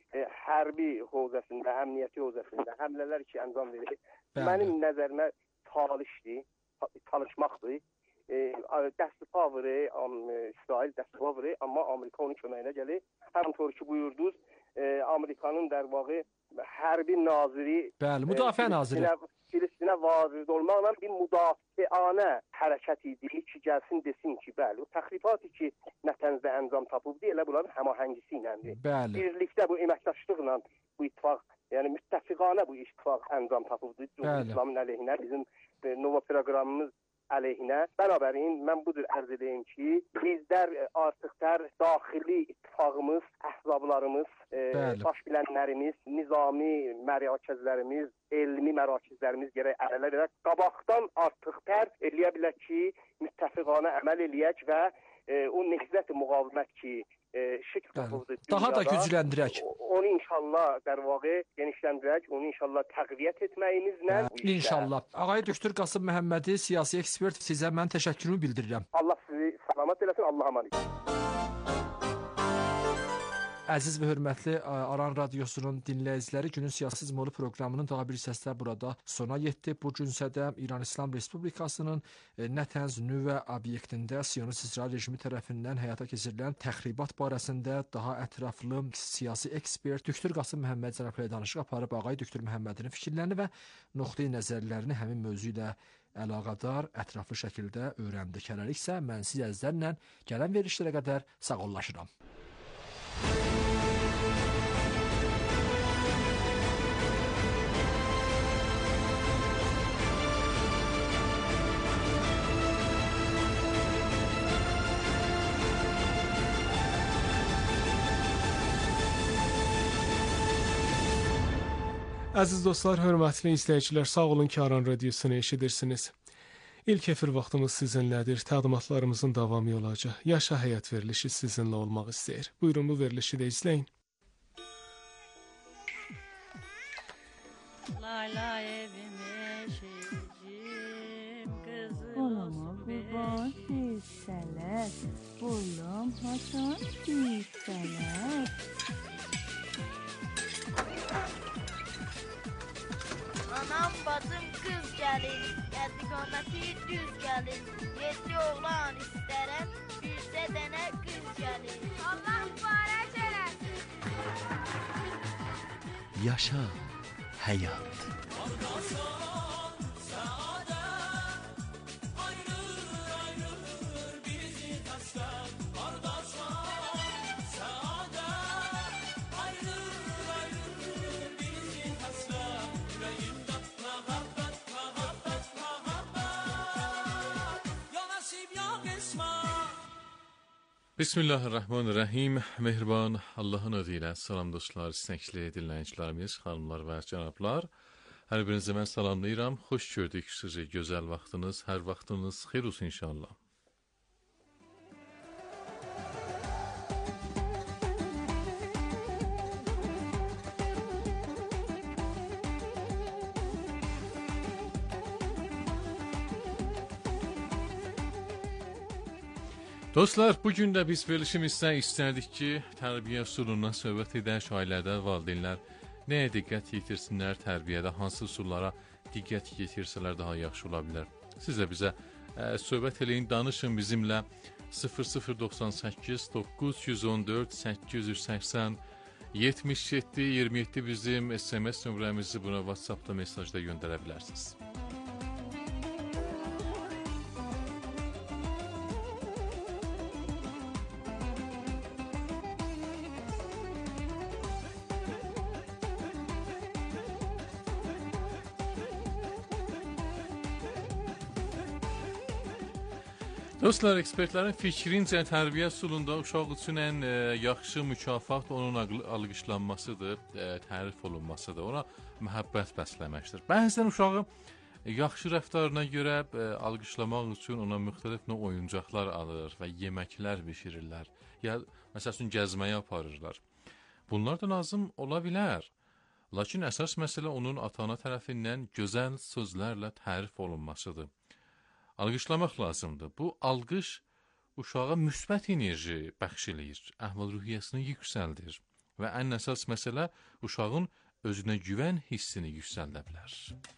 e, hərbi hövzəsində, əmniyyəti hövzəsində həmlələr ki, əncam verir. Bəli. Mənim nəzərimə çalışdır, çalışmaqdır. E, dəsti pavri, İsrail dəsti pavri, amma Amerika onun köməyinə gəlir. Həmçor ki, buyurdunuz, e, Amerikanın dərvağı hərbi naziri, bəli, müdafiə e, naziri Filistinə varid olmaqla bir müdafiəanə hərəkət idi ki, gəlsin desin ki, bəli, o təxribatı ki, nətənzdə əncam tapıbdı, elə bunların həmahəngisi iləndir. Bəli. Birlikdə bu əməkdaşlıqla bu ittifaq, yəni müttəfiqanə bu ittifaq əncam tapıbdı. Cumhuriyet İslamın əleyhinə, bizim e, Nova proqramımız əleyhinə. Bərabərin, mən budur ərz edeyim ki, bizlər artıq dər daxili ittifaqımız, əhzablarımız, e, baş bilənlərimiz, nizami mərakizlərimiz, elmi mərakizlərimiz gərək ərələ verək. Qabaqdan artıq dər eləyə bilər ki, müttəfiqanə əməl eləyək və e, o nehzət-i müqavimət ki, e, şəkil tapıldı dünyada. Daha da gücləndirək. Onu inşallah dərvağı genişləndirək, onu inşallah təqviyyət etməyimizlə. İnşallah. Ağay Doktor Qasım Məhəmmədi, siyasi ekspert, sizə mən təşəkkürümü bildirirəm. Allah sizi salamat eləsin, Allah'a emanet. Əziz və hörmətli Aran Radiosunun dinləyiciləri, günün siyasi izmalı proqramının daha bir hissəsi burada sona yetdi. Bu günsə də İran İslam Respublikasının Nətənz nüvə obyektində Siyonist İsrail rejimi tərəfindən həyata keçirilən təxribat barəsində daha ətraflı siyasi ekspert Doktor Qasım Məhəmməd cənabı ilə danışıq aparıb. Ağay Doktor Məhəmmədin fikirlərini və nöqteyi nəzərlərini həmin mövzu ilə əlaqədar ətraflı şəkildə öyrəndik. Hələliksə mən siz əzizlərlə gələn verilişlərə qədər sağollaşıram. Əziz dostlar, hörmətli izləyicilər, sağ olun ki, Aran Radiosunu eşidirsiniz. İlk efir vaxtımız sizinlədir, təqdimatlarımızın davamı olacaq. Yaşa həyat verilişi sizinlə olmaq istəyir. Buyurun, bu verilişi də izləyin. Layla evime şecim kızım olama kurban hisseler bulam haçan hisseler. Anam bacım kız gəlin, qəddiqaməti düz gəlin. Yeddi oğlan istərəm, yüzdə dənə qız gəlin. Allah mübarək eləsin. Yaşa həyat. Bismillahirrahmanirrahim. Mehriban Allahın adı ilə salam dostlar, istəkli dinləyicilərimiz, xanımlar və cənablar. Hər birinizə mən salamlayıram. Xoş gördük sizi. Gözəl vaxtınız, hər vaxtınız xeyir olsun inşallah. Dostlar, bugün də biz verilişimizdə istərdik ki, tərbiyə üsulundan söhbət edək, ailədə valideynlər nəyə diqqət yetirsinlər, tərbiyədə hansı üsullara diqqət yetirsələr daha yaxşı ola bilər. Siz də bizə ə, söhbət eləyin, danışın bizimlə sıfır sıfır doxsan səkkiz doqquz yüz on dörd səkkiz yüz səksən yetmiş yeddi iyirmi yeddi bizim S M S nömrəmizi buna WhatsAppda mesajda göndərə bilərsiniz. Dostlar, ekspertlərin fikrincə tərbiyə üsulunda uşaq üçün ən e, yaxşı mükafat onun alqışlanmasıdır, e, tərif olunmasıdır, ona məhəbbət bəsləməkdir. Bəzən uşağı yaxşı rəftarına görə e, alqışlamaq üçün ona müxtəlif növ oyuncaqlar alır və yeməklər bişirirlər, ya məsəl üçün gəzməyə aparırlar. Bunlar da lazım ola bilər. Lakin əsas məsələ onun ata-ana tərəfindən gözəl sözlərlə tərif olunmasıdır. Alqışlamaq lazımdır. Bu alqış uşağa müsbət enerji bəxş eləyir, əhval-ruhiyyəsini yüksəldir və ən əsas məsələ uşağın özünə güvən hissini yüksəldə bilər.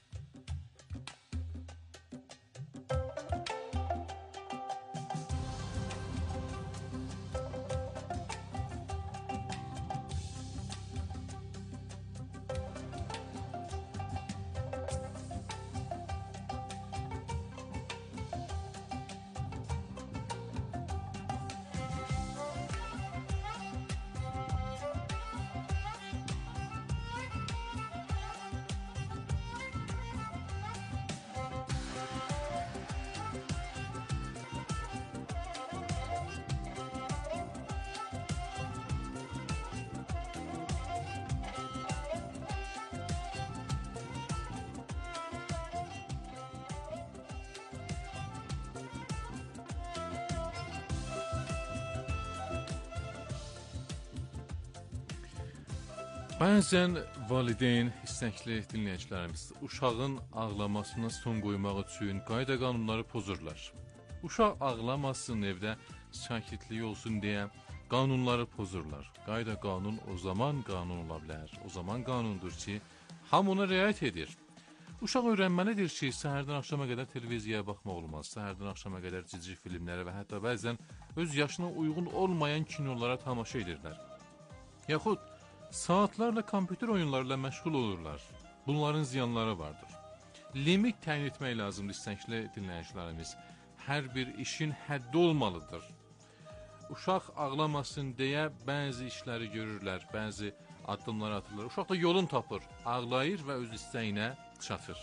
Bəzən valideyn, istəkli dinləyicilərimiz uşağın ağlamasına son qoymaq üçün qayda qanunları pozurlar. Uşaq ağlamasın, evdə sakitlik olsun deyə qanunları pozurlar. Qayda qanun o zaman qanun ola bilər. O zaman qanundur ki, hamı ona riayət edir. Uşaq öyrənməlidir ki, səhərdən axşama qədər televiziyaya baxmaq olmaz. Səhərdən axşama qədər cici filmlərə və hətta bəzən öz yaşına uyğun olmayan kinolara tamaşa edirlər. Yaxud saatlarla kompüter oyunlarıyla məşğul olurlar. Bunların ziyanları vardır. Limit təyin etmək lazımdır istəkli dinləyicilərimiz. Hər bir işin həddi olmalıdır. Uşaq ağlamasın deyə bəzi işləri görürlər, bəzi addımlar atırlar. Uşaq da yolun tapır, ağlayır və öz istəyinə çatır.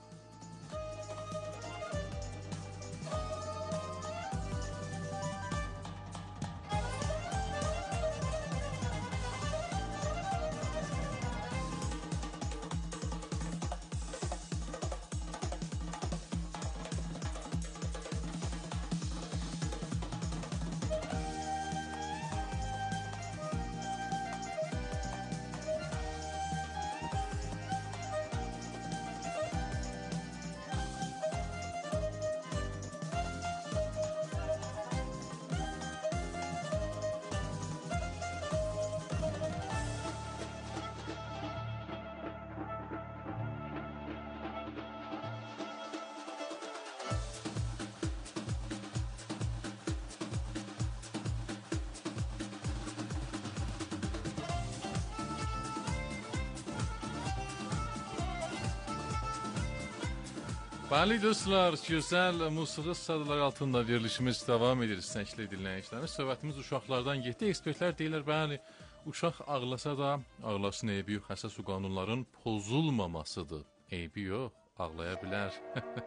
Bəli dostlar, gözəl musiqi sadələri altında verilişimiz davam edir istəkli dinləyicilərimiz. Söhbətimiz uşaqlardan getdi. Ekspertlər deyirlər, bəli, uşaq ağlasa da ağlasın, eybi yox, əsas o qanunların pozulmamasıdır. Eybi yox, ağlaya bilər.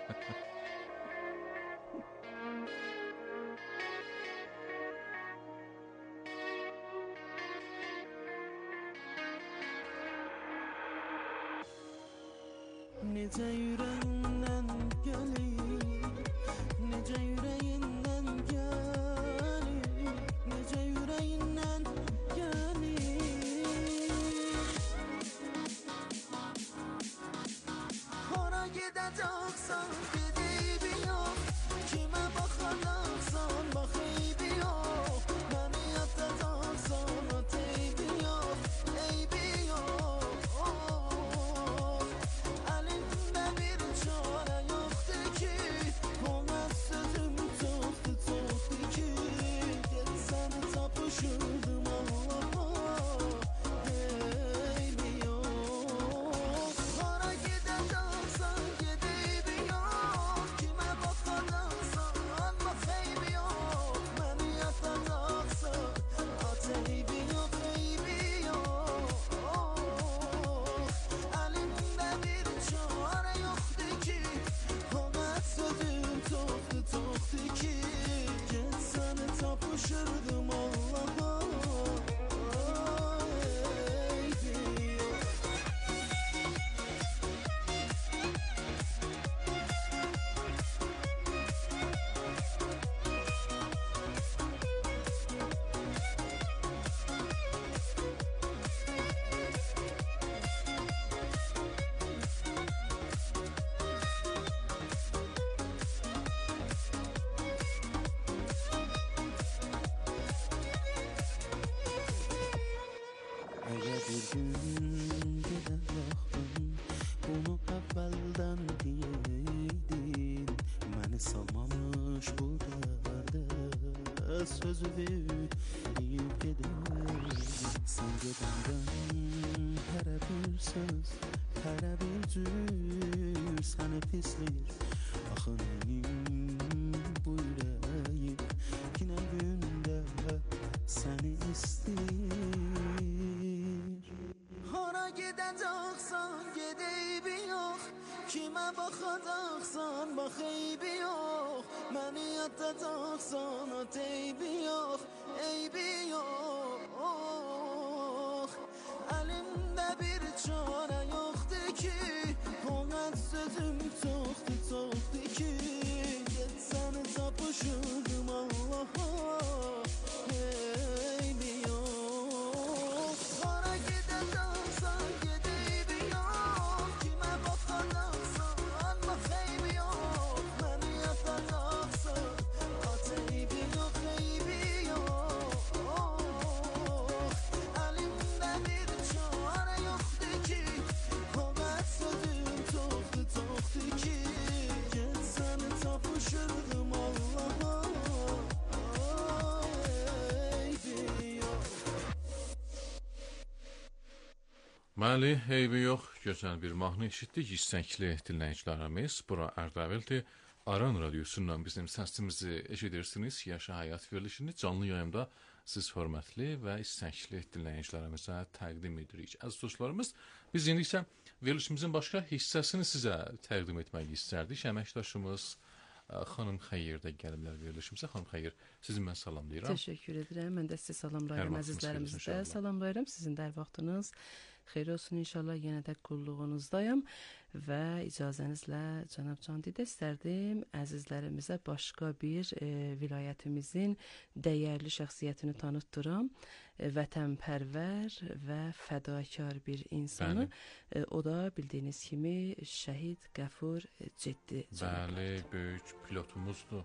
Necə ürəyindən gəlir, necə ürəyindən gəlir, necə ürəyindən gəlir. Hara gedəcəksən, ged eybi yox, kimə baxacaqsan, bax eybi yox, məni yatacaqsan, at eybi yox, eybi yox. Hara gedəcəksən, ged eybi sözü deyip gedir. Sen gedəndən hərə bir söz, hərə bir cür səni pisləyir. Axı mənim bu ürəyim ki nə gündə səni istəyir. Hara gedəcəksən ged eybi yox, kimə baxacaqsan bax eybi yox. Məni yatacaqsan at eybi yox, eybi yox. Əlimdə bir çarə yoxdur ki, onat sözüm çoxdur, çoxdur ki, get səni tapışırdım Allaha, eybi yox. Hara gedəcəksən ged eybi yox, kimə baxacaqsan bax eybi yox. Məni yatacaqsan at eybi yox, eybi yox. Əlimdə bir çarə yoxdur ki, onat sözüm çoxdur, çoxdur ki, get səni tapışırdım Allaha, eybi yox. Bəli, eybi yox, gözəl bir mahnı eşitdik. İstəkli dinləyicilərimiz, bura Ərdəbildir. Aran radyosundan bizim səsimizi eşidirsiniz. Yaşa Həyat verilişini canlı yayımda siz hörmətli və istəkli dinləyicilərimizə təqdim edirik. Əziz dostlarımız, biz indi isə verilişimizin başqa hissəsini sizə təqdim etmək istərdik. Əməkdaşımız xanım Xeyir də gəliblər verilişimizə. Xanım Xeyir, sizi mən salamlayıram. Təşəkkür edirəm. Mən də sizi salamlayıram, Hər vaxtınız əzizlərimizi xeyir olsun də inşallah. salamlayıram. Sizin də hər vaxtınız xeyir olsun inşallah. Yenə də qulluğunuzdayım və icazənizlə cənab Candidə istərdim əzizlərimizə başqa bir e, vilayətimizin dəyərli şəxsiyyətini tanıtdıram. E, vətənpərvər və fədakar bir insanı. E, o da bildiyiniz kimi şəhid Qəfur Ciddi. Bəli, böyük pilotumuzdur.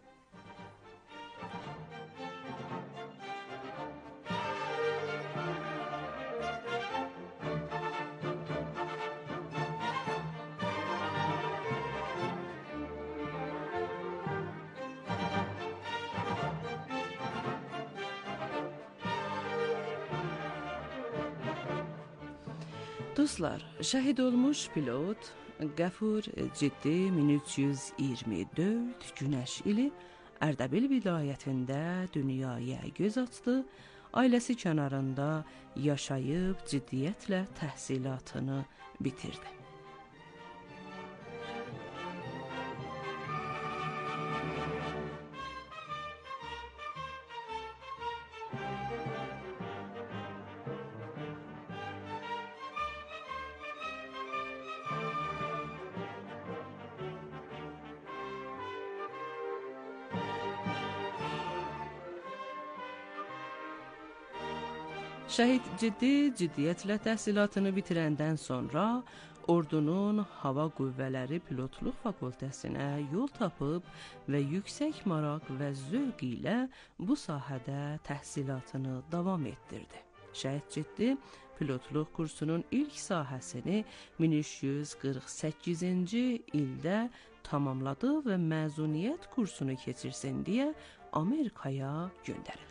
Dostlar, şəhid olmuş pilot Qəfur Ciddi min üç yüz iyirmi dörd Günəş ili Ərdəbil vilayətində dünyaya göz açdı. Ailəsi kənarında yaşayıb ciddiyyətlə təhsilatını bitirdi. Şəhid Ciddi ciddiyyətlə təhsilatını bitirəndən sonra ordunun hava qüvvələri pilotluq fakültəsinə yol tapıb və yüksək maraq və zövq ilə bu sahədə təhsilatını davam etdirdi. Şəhid Ciddi pilotluq kursunun ilk sahəsini min üç yüz qırx səkkizinci ildə tamamladı və məzuniyyət kursunu keçirsin deyə Amerikaya göndərildi.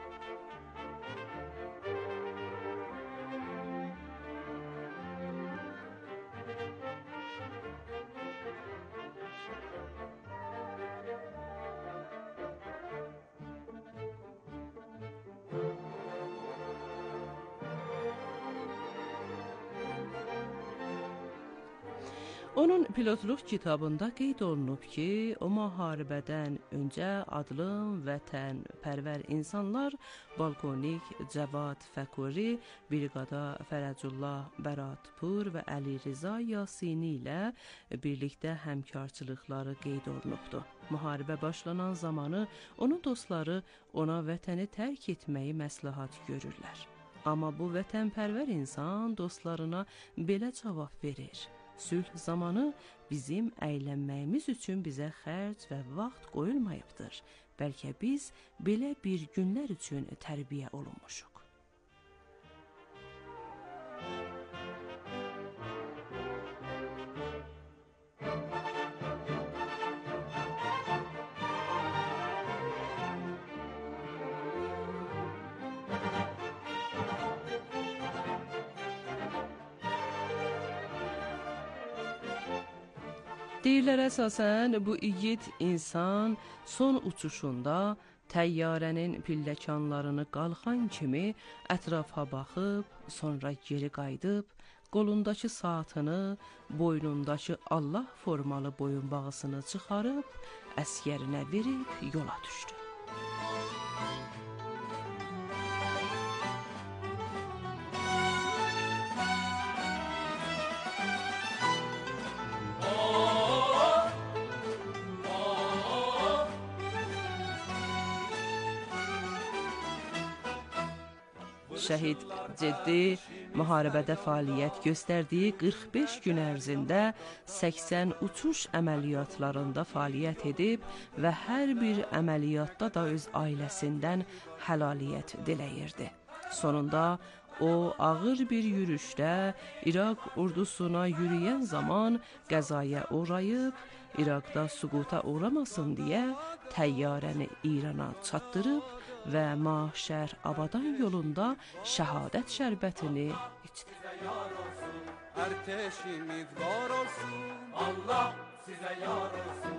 Onun pilotluq kitabında qeyd olunub ki, o müharibədən öncə adlı vətənpərvər insanlar Balkonik Cavad Fəkuri, Briqada Fərəcullah Bəratpur və Əli Rıza Yasini ilə birlikdə həmkarçılıqları qeyd olunubdur. Müharibə başlanan zamanı onun dostları ona vətəni tərk etməyi məsləhət görürlər. Amma bu vətənpərvər insan dostlarına belə cavab verir: sülh zamanı bizim əylənməyimiz üçün bizə xərc və vaxt qoyulmayıbdır. Bəlkə biz belə bir günlər üçün tərbiyə olunmuşuq. Deyirlər əsasən bu igid insan son uçuşunda təyyarənin pilləkanlarını qalxan kimi ətrafa baxıb, sonra geri qayıdıb, qolundakı saatını, boynundakı Allah formalı boyunbağısını çıxarıb, əsgərinə verib yola düşdü. Şəhid ciddi müharibədə fəaliyyət göstərdiyi qırx beş gün ərzində səksən uçuş əməliyyatlarında fəaliyyət edib və hər bir əməliyyatda da öz ailəsindən həlaliyyət diləyirdi. Sonunda o ağır bir yürüşdə İraq ordusuna yürüyən zaman qəzaya uğrayıb, İraqda süquta uğramasın deyə təyyarəni İrana çatdırıb və Mahşər Abadan yolunda şəhadət şərbətini içdi. Erteşimiz var olsun, Allah size yar olsun.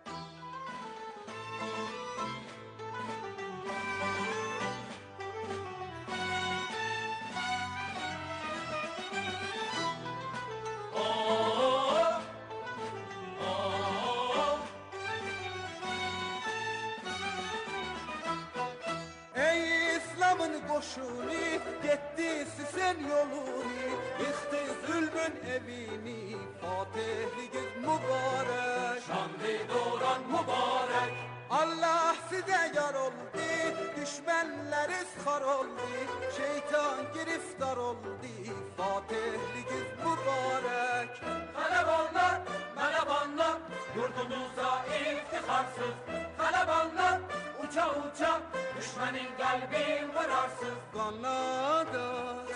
Qoşunu getdi sizin yolunu, yıxdı zülmün evini, fatihliğiniz mübarek, şanlı doğran mübarek. Allah size yar oldu, düşmanlarınız xar oldu, şeytan giriftar oldu, fatihliğiniz mübarek. Kalabanlar, malabanlar, yurdumuza iftiharsız, kalabanlar, uça uça, düşmanın kalbin vararsız. Kanadaş,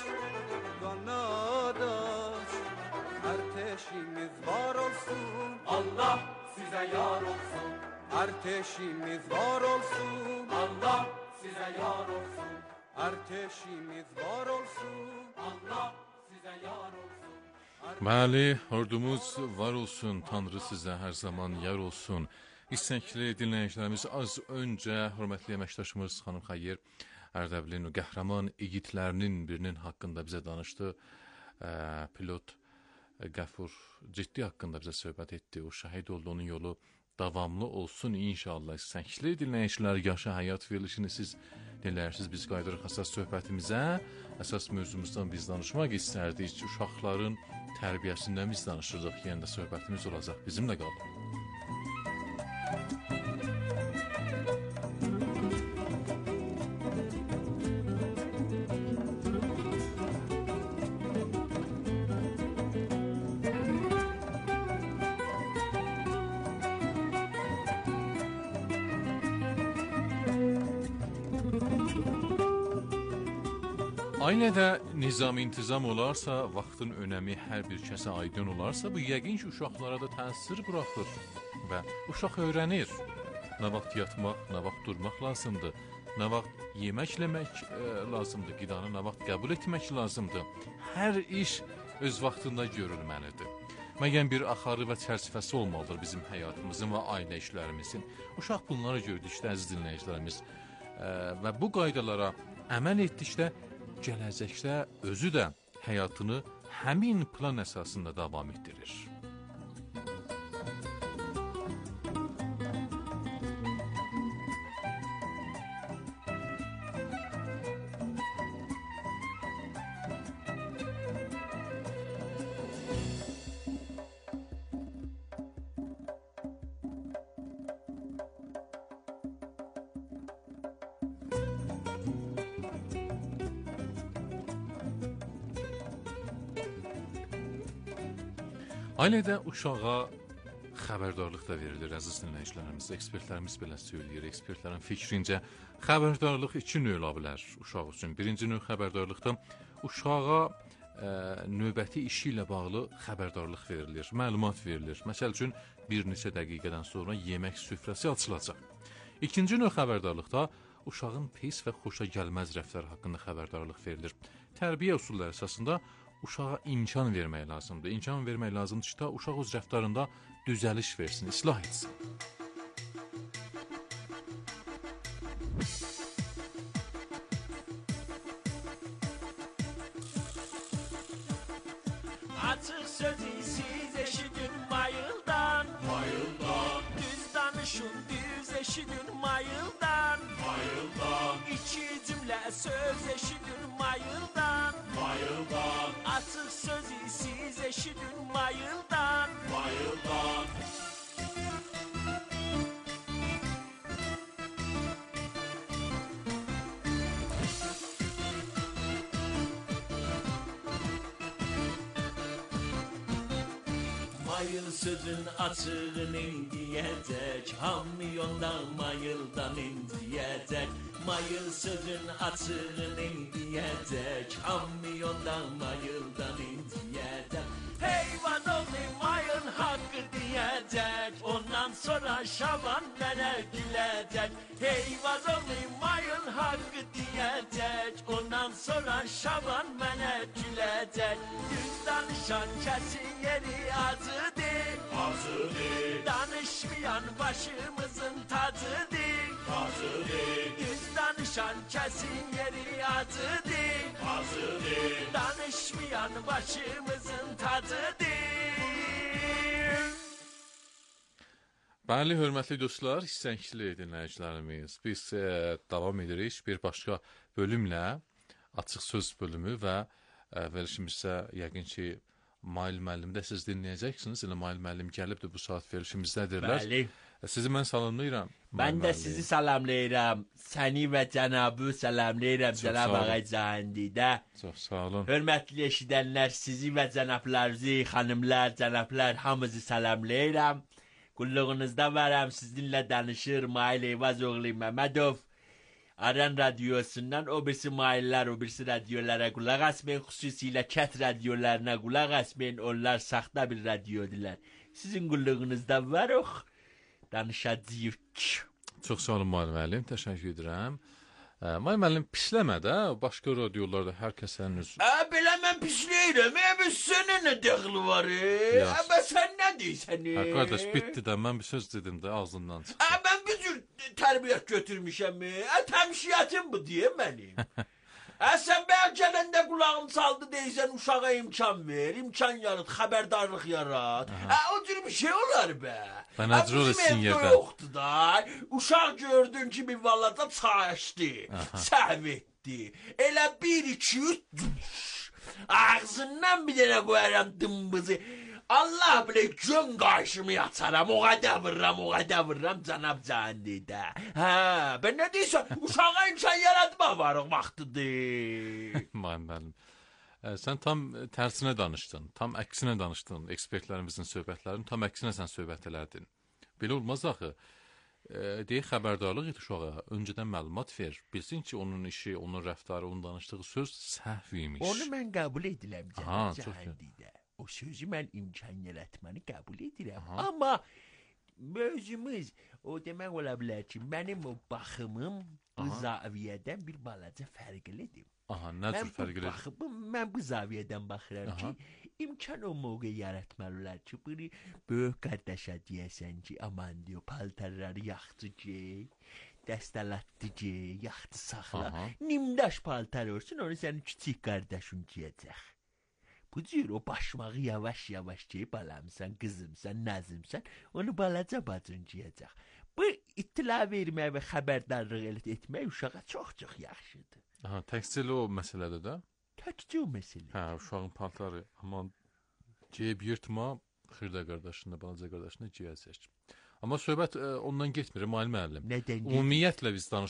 kanadaş, erteşimiz var olsun, Allah size yar olsun. Erteşimiz var olsun, Allah size yar olsun. Erteşimiz var olsun, Allah size yar olsun. Bəli, ordumuz var olsun, Tanrı sizə hər zaman yar olsun. İstəkli dinləyicilərimiz, az öncə hörmətli əməkdaşımız xanım Xəyyir Ərdəbilin qəhrəman igidlərinin birinin haqqında bizə danışdı. E, pilot Qəfur Ciddi haqqında bizə söhbət etdi. O şəhid oldu, onun yolu davamlı olsun inşallah. İstəkli dinləyicilər, yaşa həyat verilişini siz dinləyirsiniz. Biz qayıdırıq əsas söhbətimizə. Əsas mövzumuzdan biz danışmaq istərdik. Uşaqların tərbiyəsindən biz danışırdıq. Yenə də söhbətimiz olacaq. Bizimlə qalın. Ailədə nizam-intizam olarsa, vaxtın önəmi hər bir kəsə aydın olarsa, bu yəqin ki, uşaqlara da təsir buraxır və uşaq öyrənir. Nə vaxt yatmaq, nə vaxt durmaq lazımdır, nə vaxt yeməkləmək e, lazımdır, qidanı nə vaxt qəbul etmək lazımdır. Hər iş öz vaxtında görülməlidir. Müəyyən bir axarı və çərçivəsi olmalıdır bizim həyatımızın və ailə işlərimizin. Uşaq bunlara gördükdə, əziz dinləyicilərimiz, e, və bu qaydalara əməl etdikdə, gələcəkdə özü də həyatını həmin plan əsasında davam etdirir. Ailədə uşağa xəbərdarlıq da verilir, əziz dinləyicilərimiz. Ekspertlərimiz belə söyləyir. Ekspertlərin fikrincə xəbərdarlıq iki növ ola bilər uşaq üçün. Birinci növ xəbərdarlıqda uşağa e, növbəti işi ilə bağlı xəbərdarlıq verilir, məlumat verilir. Məsəl üçün, bir neçə dəqiqədən sonra yemək süfrəsi açılacaq. İkinci növ xəbərdarlıqda uşağın pis və xoşa gəlməz rəftar haqqında xəbərdarlıq verilir. Tərbiyə usulları əsasında uşağa imkan vermək lazımdır. İmkan vermək lazımdır ki, ta uşaq öz rəftarında düzəliş versin, islah etsin. Açıq sözü siz eşidin mayıldan, mayıldan. Düz danışın, düz eşidin mayıldan, mayıldan. İki cümlə söz eşidin mayıldan, mayıldan. Açıq sözü siz eşidin mayıldan, mayıldan. Mayıl sözün açığını diyecek, hamyondan mayıldan indiyecek. Mayıl sözün açığını diyecek, hamyondan mayıldan indiyecek. Heyvan oğlu mayıl hakkı diyecek, ondan sonra Şaban bana gülecek. Heyvan oğlu mayıl hakkı diyecek, ondan sonra Şaban bana gülecek. Düz danışan kesin yeri azıdır, azıdır. Danışmayan başımızın tacıdır, tacıdır. Düz danışan kesin yeri azıdır, azıdır. Danışmayan başımızın tacıdır. Bəli, hörmətli dostlar, hissənkli dinləyicilərimiz, biz e, davam edirik bir başqa bölümlə, açıq söz bölümü və e, verilişimizdə yəqin ki, Mail müəllim də siz dinləyəcəksiniz. Elə Mail müəllim gəlibdir bu saat verilişimizdədirlər. Bəli. Sizi mən salamlayıram. Mən də sizi salamlayıram. Səni və cənabı salamlayıram. Cənab Ağay Cahandidə. Çox sağ olun. Hörmətli eşidənlər, sizi və cənablarınızı, xanımlar, cənablar hamınızı salamlayıram. Qulluğunuzda varam, sizinlə danışır Mail Eyvazoğlu Məmmədov. Aran radyosundan o birisi maillər, o birisi radyolara qulaq asmayın, xüsusilə kət radyolarına qulaq asmayın, onlar saxta bir radyodular. Sizin qulluğunuzda varıq, danışacağıq. Çox sağ olun Mail müəllim, təşəkkür edirəm. Mail müəllim pisləmə də, başqa radyolarda hər kəsənin öz... Ə, belə mən pisləyirəm, ə, sənin nə dəxli var, ə, bə sən nə deyirsən? Hə, qardaş, bitdi də, mən bir söz dedim də, ağzından çıxdı. Ə, mən bir cür tərbiyyət götürmüşəm, ə, təmşiyyətim bu deyə mənim. Ə, sən bəyə gələndə qulağım saldı deyirsən, uşağa imkan ver, imkan yarat, xəbərdarlıq yarat. Ə, o cür bir şey olar bə. Bə nəcür olasın yerdən? Bizim evdə yoxdur da, uşaq gördün ki, bir valada çaşdı, səhv etdi. Elə bir, iki, üç, ağzından bir dənə qoyaram dımbızı. Allah bilə gün qarşımı açaram, o qədər vırram, o qədər vırram cənab Cahandidə. Hə, ben nə deyirsən, uşağa imkan yaratma varıq vaxtıdır. Mənim mənim. Sən tam tərsinə danışdın, tam əksinə danışdın, ekspertlərimizin söhbətlərini tam əksinə sən söhbət elədin. Belə olmaz axı. Deyək, xəbərdarlıq et uşağa, öncədən məlumat ver, bilsin ki, onun işi, onun rəftarı, onun danışdığı söz səhv imiş. Onu mən qəbul edirəm cənab Cahandidə. O sözü mən imkan yaratmanı qəbul edirəm. Aha. Amma mövzumuz o demək ola bilər ki, mənim o baxımım bu zaviyədən bir balaca fərqlidir. Aha, nə cür fərqlidir? Baxımım, mən bu zaviyədən baxıram Aha. ki, imkan o mövqe yaratmalılar ki, bunu böyük qardaşa deyəsən ki, aman diyor, paltarları yaxdı gey, dəstəlatdı gey, yaxdı saxla, Aha. nimdaş paltar olsun, onu sənin küçük qardaşın geyəcək. Bu cür o başmağı yavaş-yavaş ki, balamsan, qızımsan, nazımsan, onu balaca bacın giyəcək. Bu itila vermək və xəbərdarlıq etmək uşağa çox-çox yaxşıdır. Aha, təkcə o məsələdir də? Təkcə o məsələ. Hə, uşağın paltarı, aman geyib yırtma, xırda qardaşını, balaca qardaşını giyəcək. Amma söhbət e, ondan getmir, Mail müəllim. Nədən Ümumiyyətlə biz danışırıq.